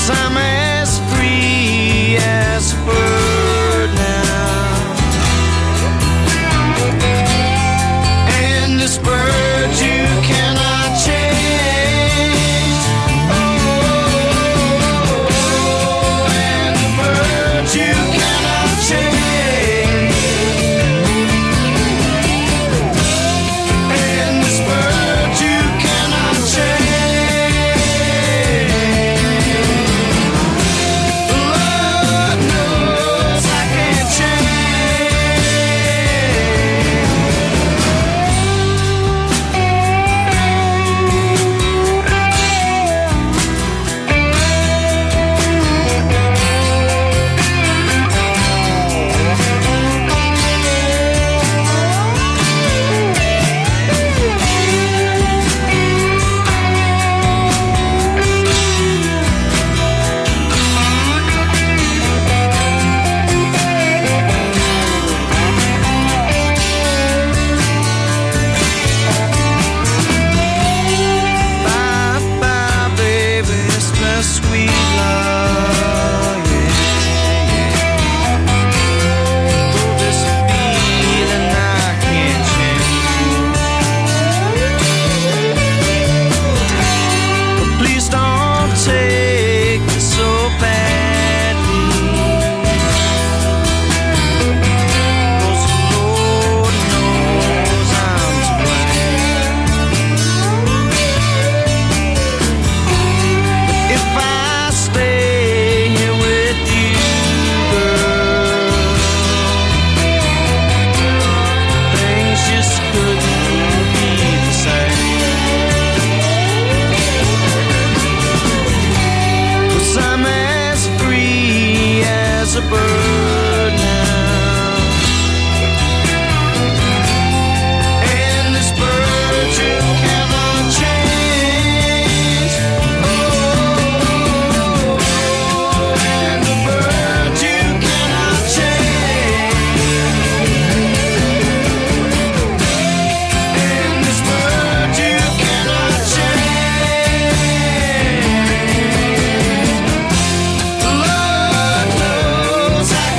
'cause I'm as free as a bird now. And this bird you cannot change. Oh, and the bird you cannot change. And this bird you cannot change. Lord knows I can't bye bye, baby, it's my sweet love, yeah, yeah. Oh, this feeling I can't change. But please don't take it so badly, 'cause the Lord knows I'm to blame. If I stay here with you, girl, things just couldn't be the same. 'Cause I'm as free as a bird now. And this bird you cannot change. Oh, and the bird you cannot change. And this bird you cannot change. Lord knows I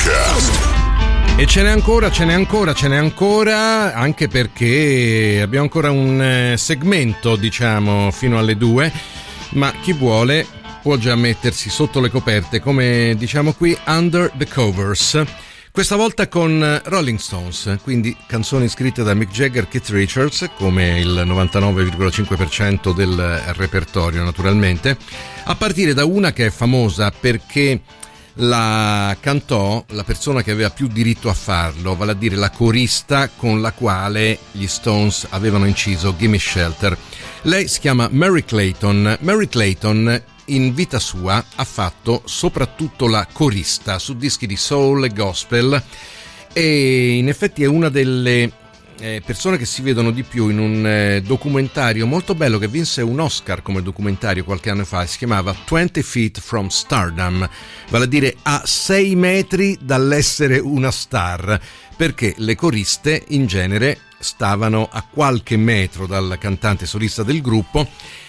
Podcast. E ce n'è ancora, ce n'è ancora, ce n'è ancora, anche perché abbiamo ancora un eh, segmento, diciamo, fino alle due, ma chi vuole può già mettersi sotto le coperte, come diciamo qui, under the covers. Questa volta con Rolling Stones, quindi canzoni scritte da Mick Jagger, Keith Richards, come il novantanove virgola cinque per cento del repertorio naturalmente, a partire da una che è famosa perché la cantò la persona che aveva più diritto a farlo, vale a dire la corista con la quale gli Stones avevano inciso Gimme Shelter. Lei si chiama Mary Clayton. Mary Clayton in vita sua ha fatto soprattutto la corista su dischi di soul e gospel, e in effetti è una delle eh, persone che si vedono di più in un eh, documentario molto bello che vinse un Oscar come documentario qualche anno fa. Si chiamava twenty feet from Stardom, vale a dire a sei metri dall'essere una star, perché le coriste in genere stavano a qualche metro dal cantante solista del gruppo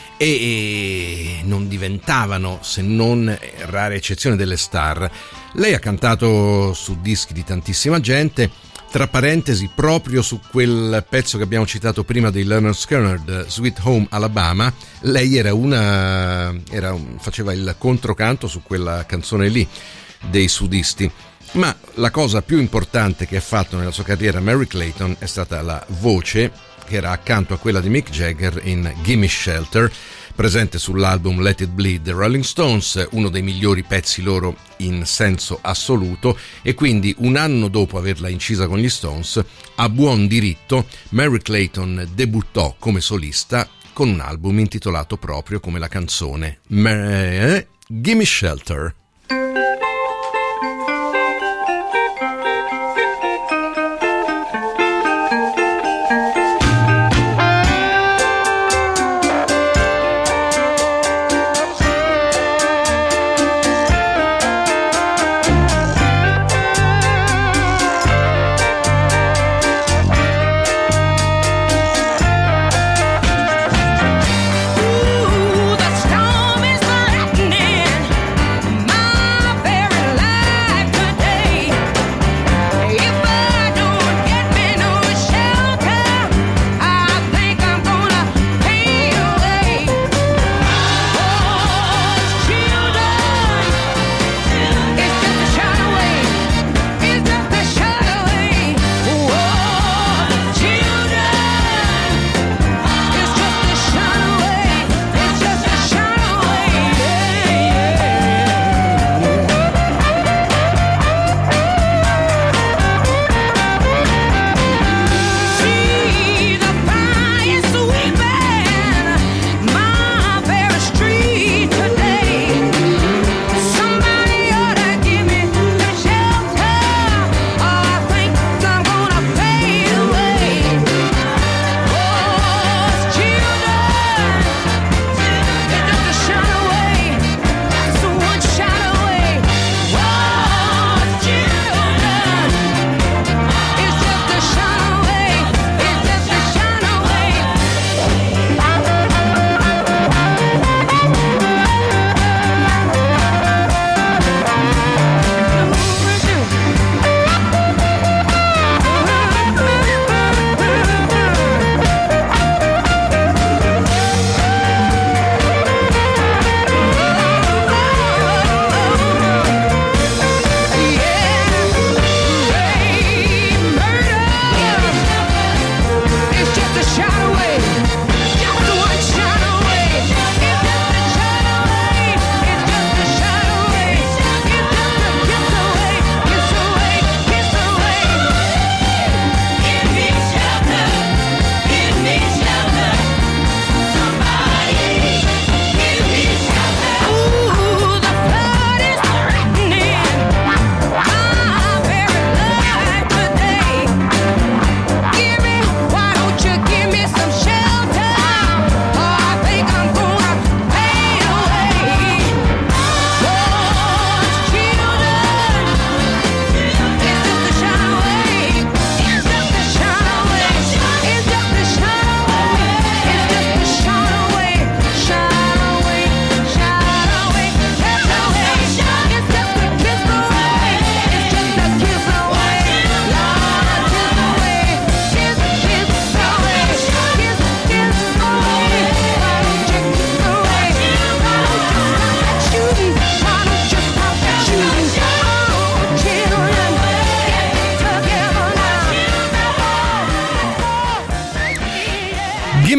e non diventavano, se non rare eccezione, delle star. Lei ha cantato su dischi di tantissima gente, tra parentesi proprio su quel pezzo che abbiamo citato prima dei Leonard Skinner, Sweet Home Alabama. Lei era una era un, faceva il controcanto su quella canzone lì dei sudisti. Ma la cosa più importante che ha fatto nella sua carriera Mary Clayton è stata la voce che era accanto a quella di Mick Jagger in Gimme Shelter, presente sull'album Let It Bleed dei Rolling Stones, uno dei migliori pezzi loro in senso assoluto, e quindi un anno dopo averla incisa con gli Stones, a buon diritto Mary Clayton debuttò come solista con un album intitolato proprio come la canzone, Gimme Shelter. Ooh, the storm is lightning. My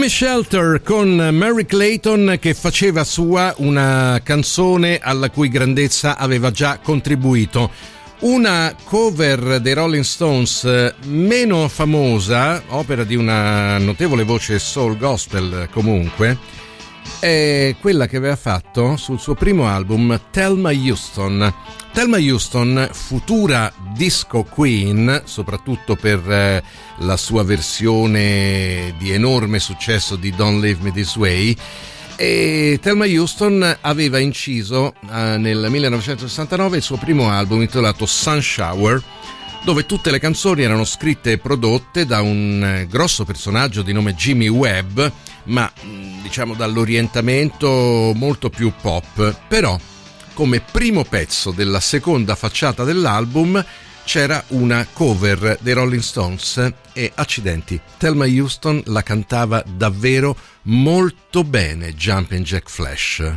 Gimme Shelter con Mary Clayton, che faceva sua una canzone alla cui grandezza aveva già contribuito. Una cover dei Rolling Stones meno famosa, opera di una notevole voce soul gospel comunque, è quella che aveva fatto sul suo primo album Thelma Houston. Thelma Houston, futura disco queen, soprattutto per la sua versione di enorme successo di Don't Leave Me This Way, e Thelma Houston aveva inciso eh, nel millenovecentosessantanove il suo primo album intitolato Sun Shower, dove tutte le canzoni erano scritte e prodotte da un grosso personaggio di nome Jimmy Webb, ma diciamo dall'orientamento molto più pop. Però come primo pezzo della seconda facciata dell'album c'era una cover dei Rolling Stones e, accidenti, Thelma Houston la cantava davvero molto bene, Jumpin' Jack Flash.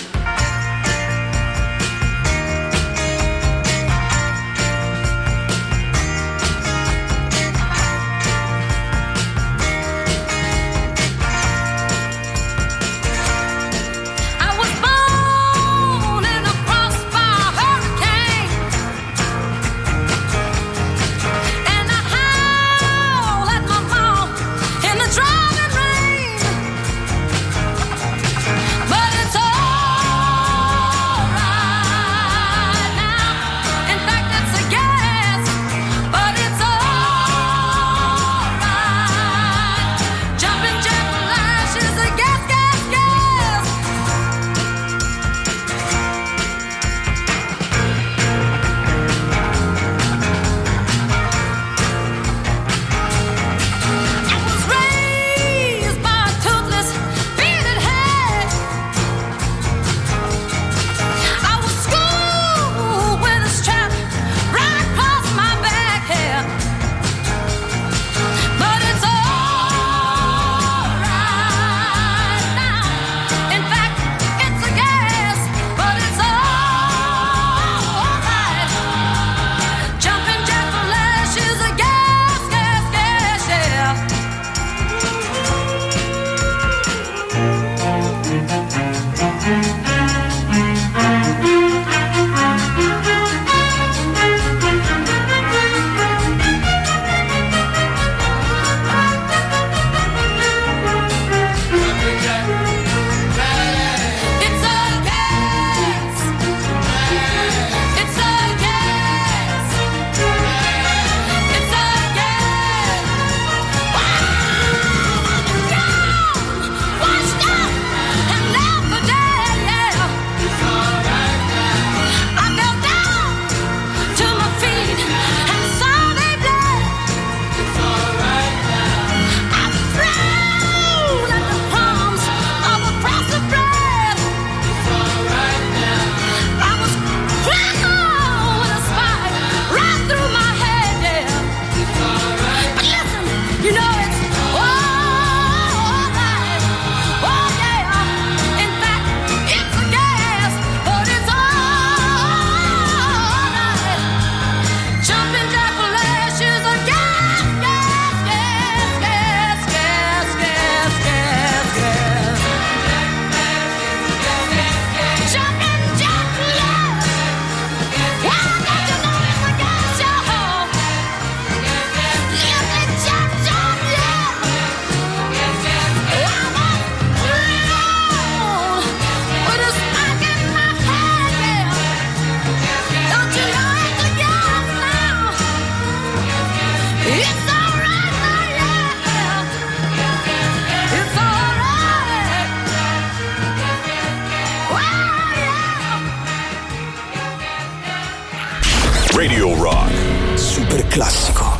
Radio Rock. Super classico.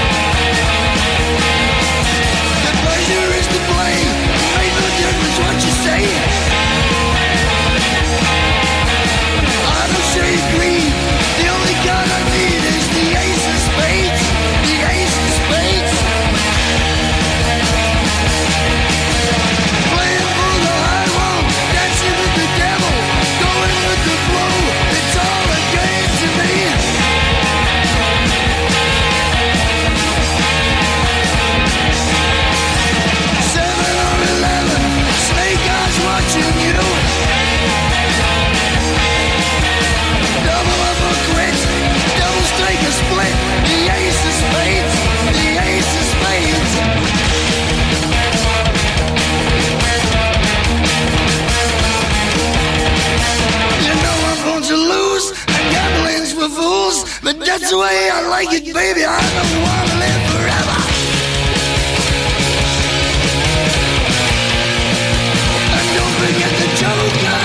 What you That's the way I like it, baby. I don't wanna live forever. And don't forget the joker.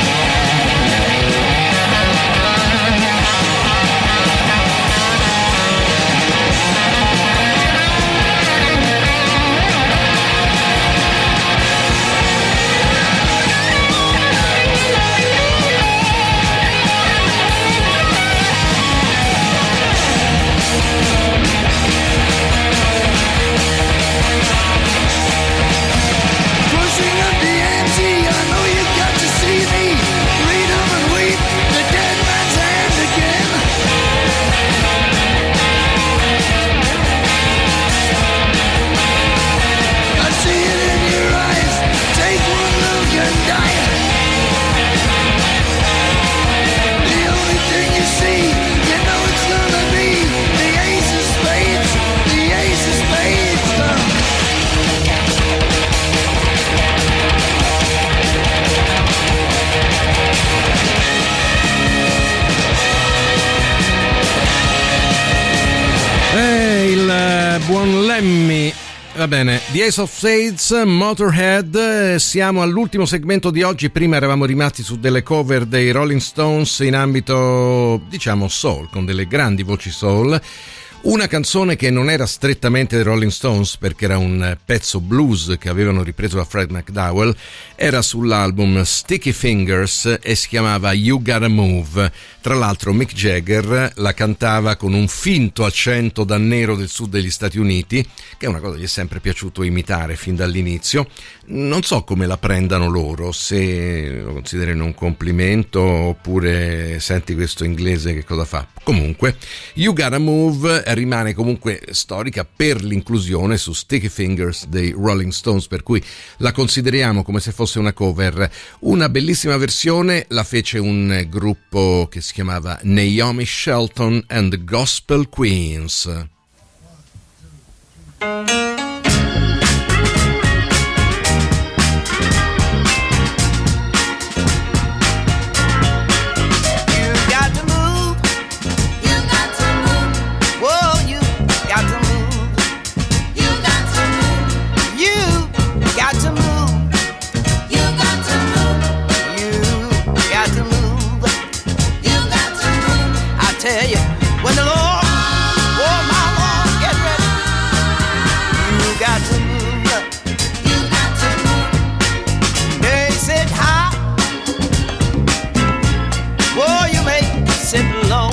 Buon Lemmy. Va bene, The Ace of Spades, Motorhead. Siamo all'ultimo segmento di oggi. Prima eravamo rimasti su delle cover dei Rolling Stones in ambito, diciamo, soul, con delle grandi voci soul. Una canzone che non era strettamente dei Rolling Stones perché era un pezzo blues che avevano ripreso da Fred McDowell, era sull'album Sticky Fingers e si chiamava You Gotta Move. Tra l'altro Mick Jagger la cantava con un finto accento da nero del sud degli Stati Uniti, che è una cosa che gli è sempre piaciuto imitare fin dall'inizio. Non so come la prendano loro, se lo considerano un complimento oppure senti questo inglese che cosa fa. Comunque You Gotta Move rimane comunque storica per l'inclusione su Sticky Fingers dei Rolling Stones, per cui la consideriamo come se fosse una cover. Una bellissima versione la fece un gruppo che si chiamava Naomi Shelton and the Gospel Queens. Tell you, when the Lord, oh my Lord, get ready. You got to move. You got to move. They sit high. Oh, you may sit low.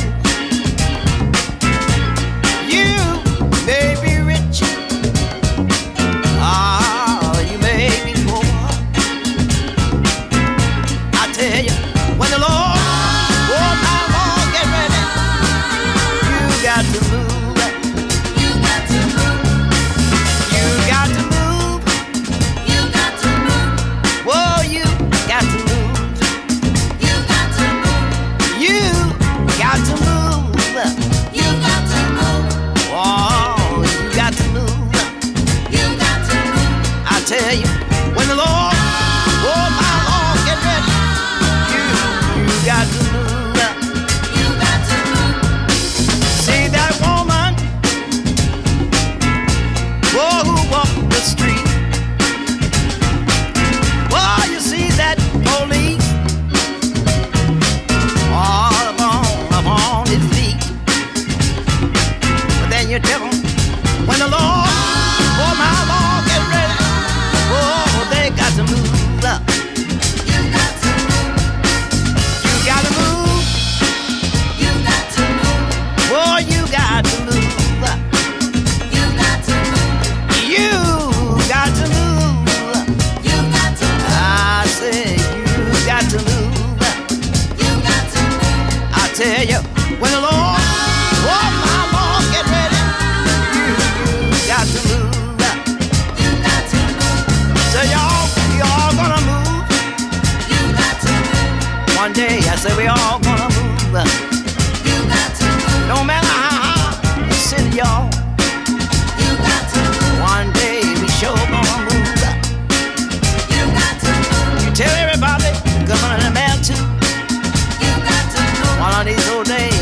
You may be rich. Ah, you may be poor. I tell you, when the Lord, got to move. You got to move. You got to move. You got to move. Whoa, you got to move. You got to move. You got to move. You got to move. Whoa, you got to move. You got to move. I tell you, when the Lord, oh my Lord, get ready. You, you got to move. Street. Well, you see that police all upon, upon his feet. But then you tell him, when the Lord, oh my Lord, get ready. Oh, they got to move up. You got to move. You got to move. You got to move. Oh, you got to move up. You got to move. You got to move. You got to move. I say you got to move. You got to move. I tell you, when the Lord, oh my Lord, get ready. You, you got to move. You got to move. So y'all, y'all gonna move. You got to move. One day I say we all gonna move. You got to move. No matter how high you sit, y'all. You got to move. One day sure gonna move. You got to move. You tell everybody, the governor and the mayor too. You got to move. One of these old days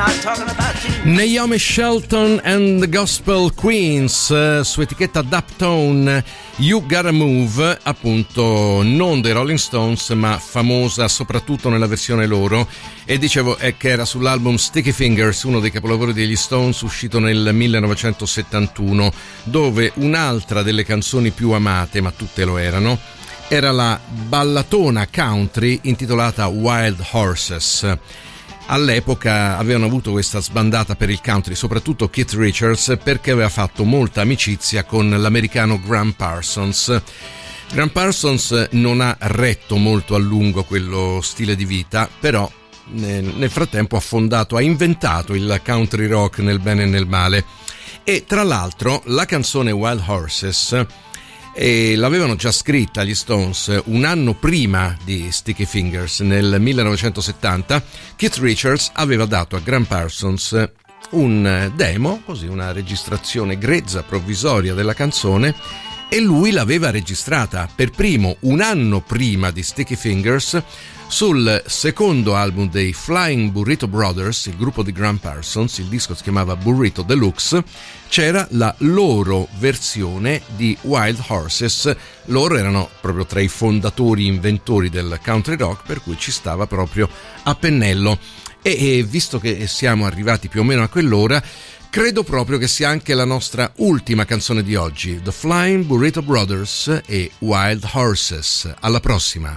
not talking about you. Naomi Shelton and the Gospel Queens, eh, su etichetta Daptone, You Gotta Move, appunto non dei Rolling Stones ma famosa soprattutto nella versione loro, e dicevo è che era sull'album Sticky Fingers, uno dei capolavori degli Stones uscito nel millenovecentosettantuno, dove un'altra delle canzoni più amate, ma tutte lo erano, era la ballatona country intitolata Wild Horses. All'epoca avevano avuto questa sbandata per il country, soprattutto Keith Richards, perché aveva fatto molta amicizia con l'americano Graham Parsons. Graham Parsons non ha retto molto a lungo quello stile di vita, però nel frattempo ha fondato, ha inventato il country rock nel bene e nel male. E tra l'altro la canzone Wild Horses e l'avevano già scritta gli Stones un anno prima di Sticky Fingers, nel millenovecentosettanta. Keith Richards aveva dato a Graham Parsons un demo, così una registrazione grezza provvisoria della canzone, e lui l'aveva registrata per primo un anno prima di Sticky Fingers sul secondo album dei Flying Burrito Brothers, il gruppo di Graham Parsons. Il disco si chiamava Burrito Deluxe. C'era la loro versione di Wild Horses. Loro erano proprio tra i fondatori, inventori del country rock, per cui ci stava proprio a pennello. E, e visto che siamo arrivati più o meno a quell'ora, credo proprio che sia anche la nostra ultima canzone di oggi, The Flying Burrito Brothers e Wild Horses. Alla prossima!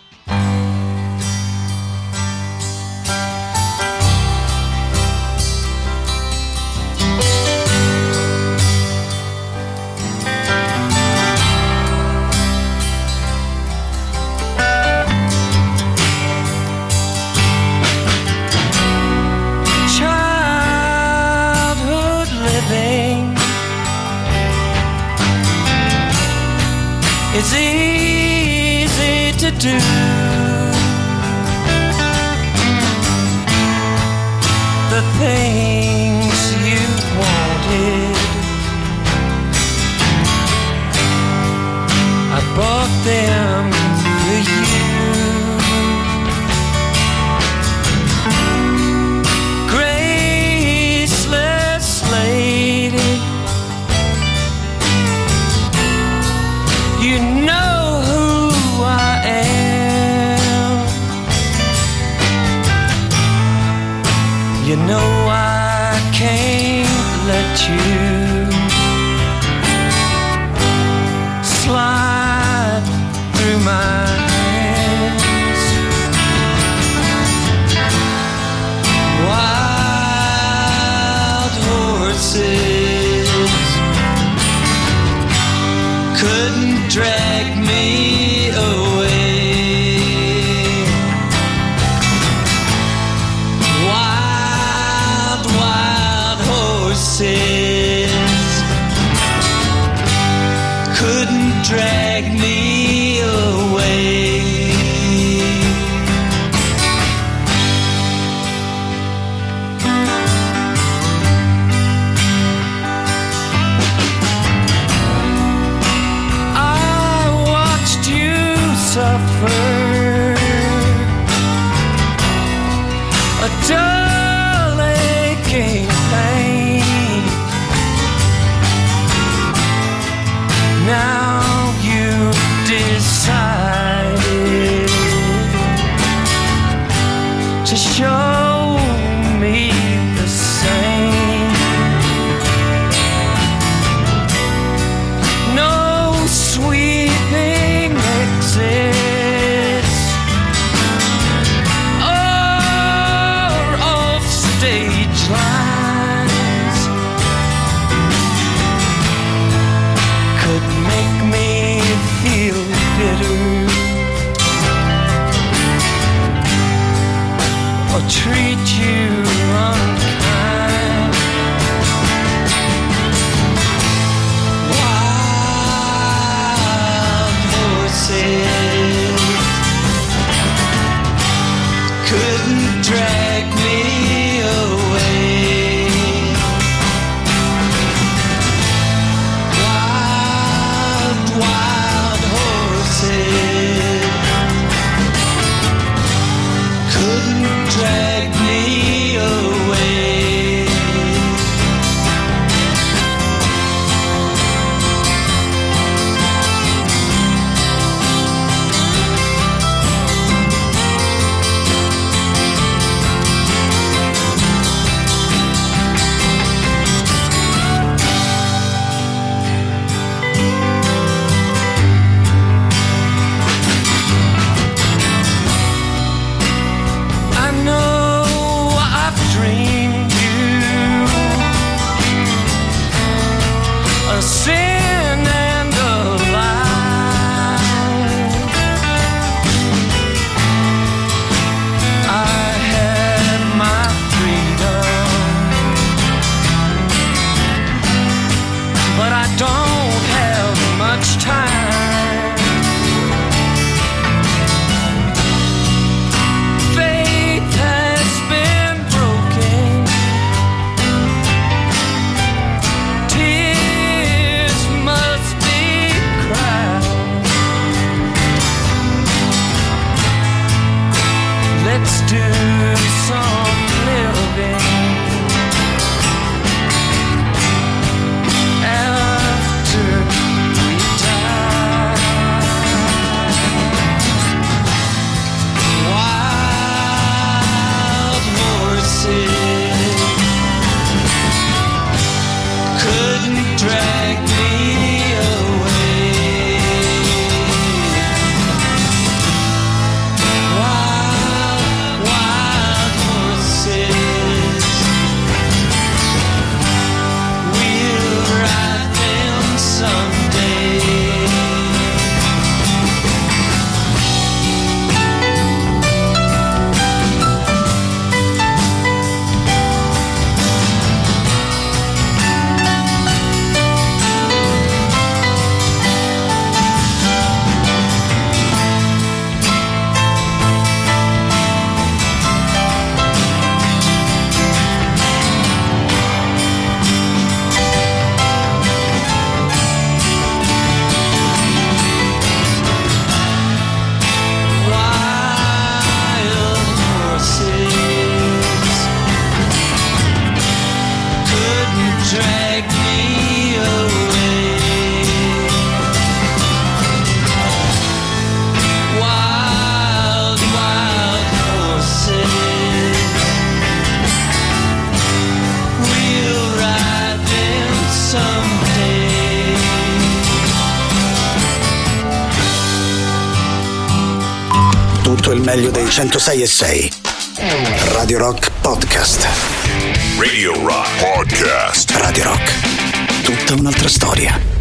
It's easy to do. The things you wanted, I bought them for you. Graceless lady, you know who I am. You know I can't let you slide through my hands. Wild horses couldn't drag me away. Wild, wild horses couldn't drag me away. Suffer a dull aching pain. Now you decided to show me the same. No sweeping exit lines could make me feel bitter or treat you unkind. Wild horses couldn't drag me away. Wild, wild horses couldn't drag me away. il meglio dei centosei e sei. Radio Rock Podcast. Radio Rock Podcast. Radio Rock. Tutta un'altra storia.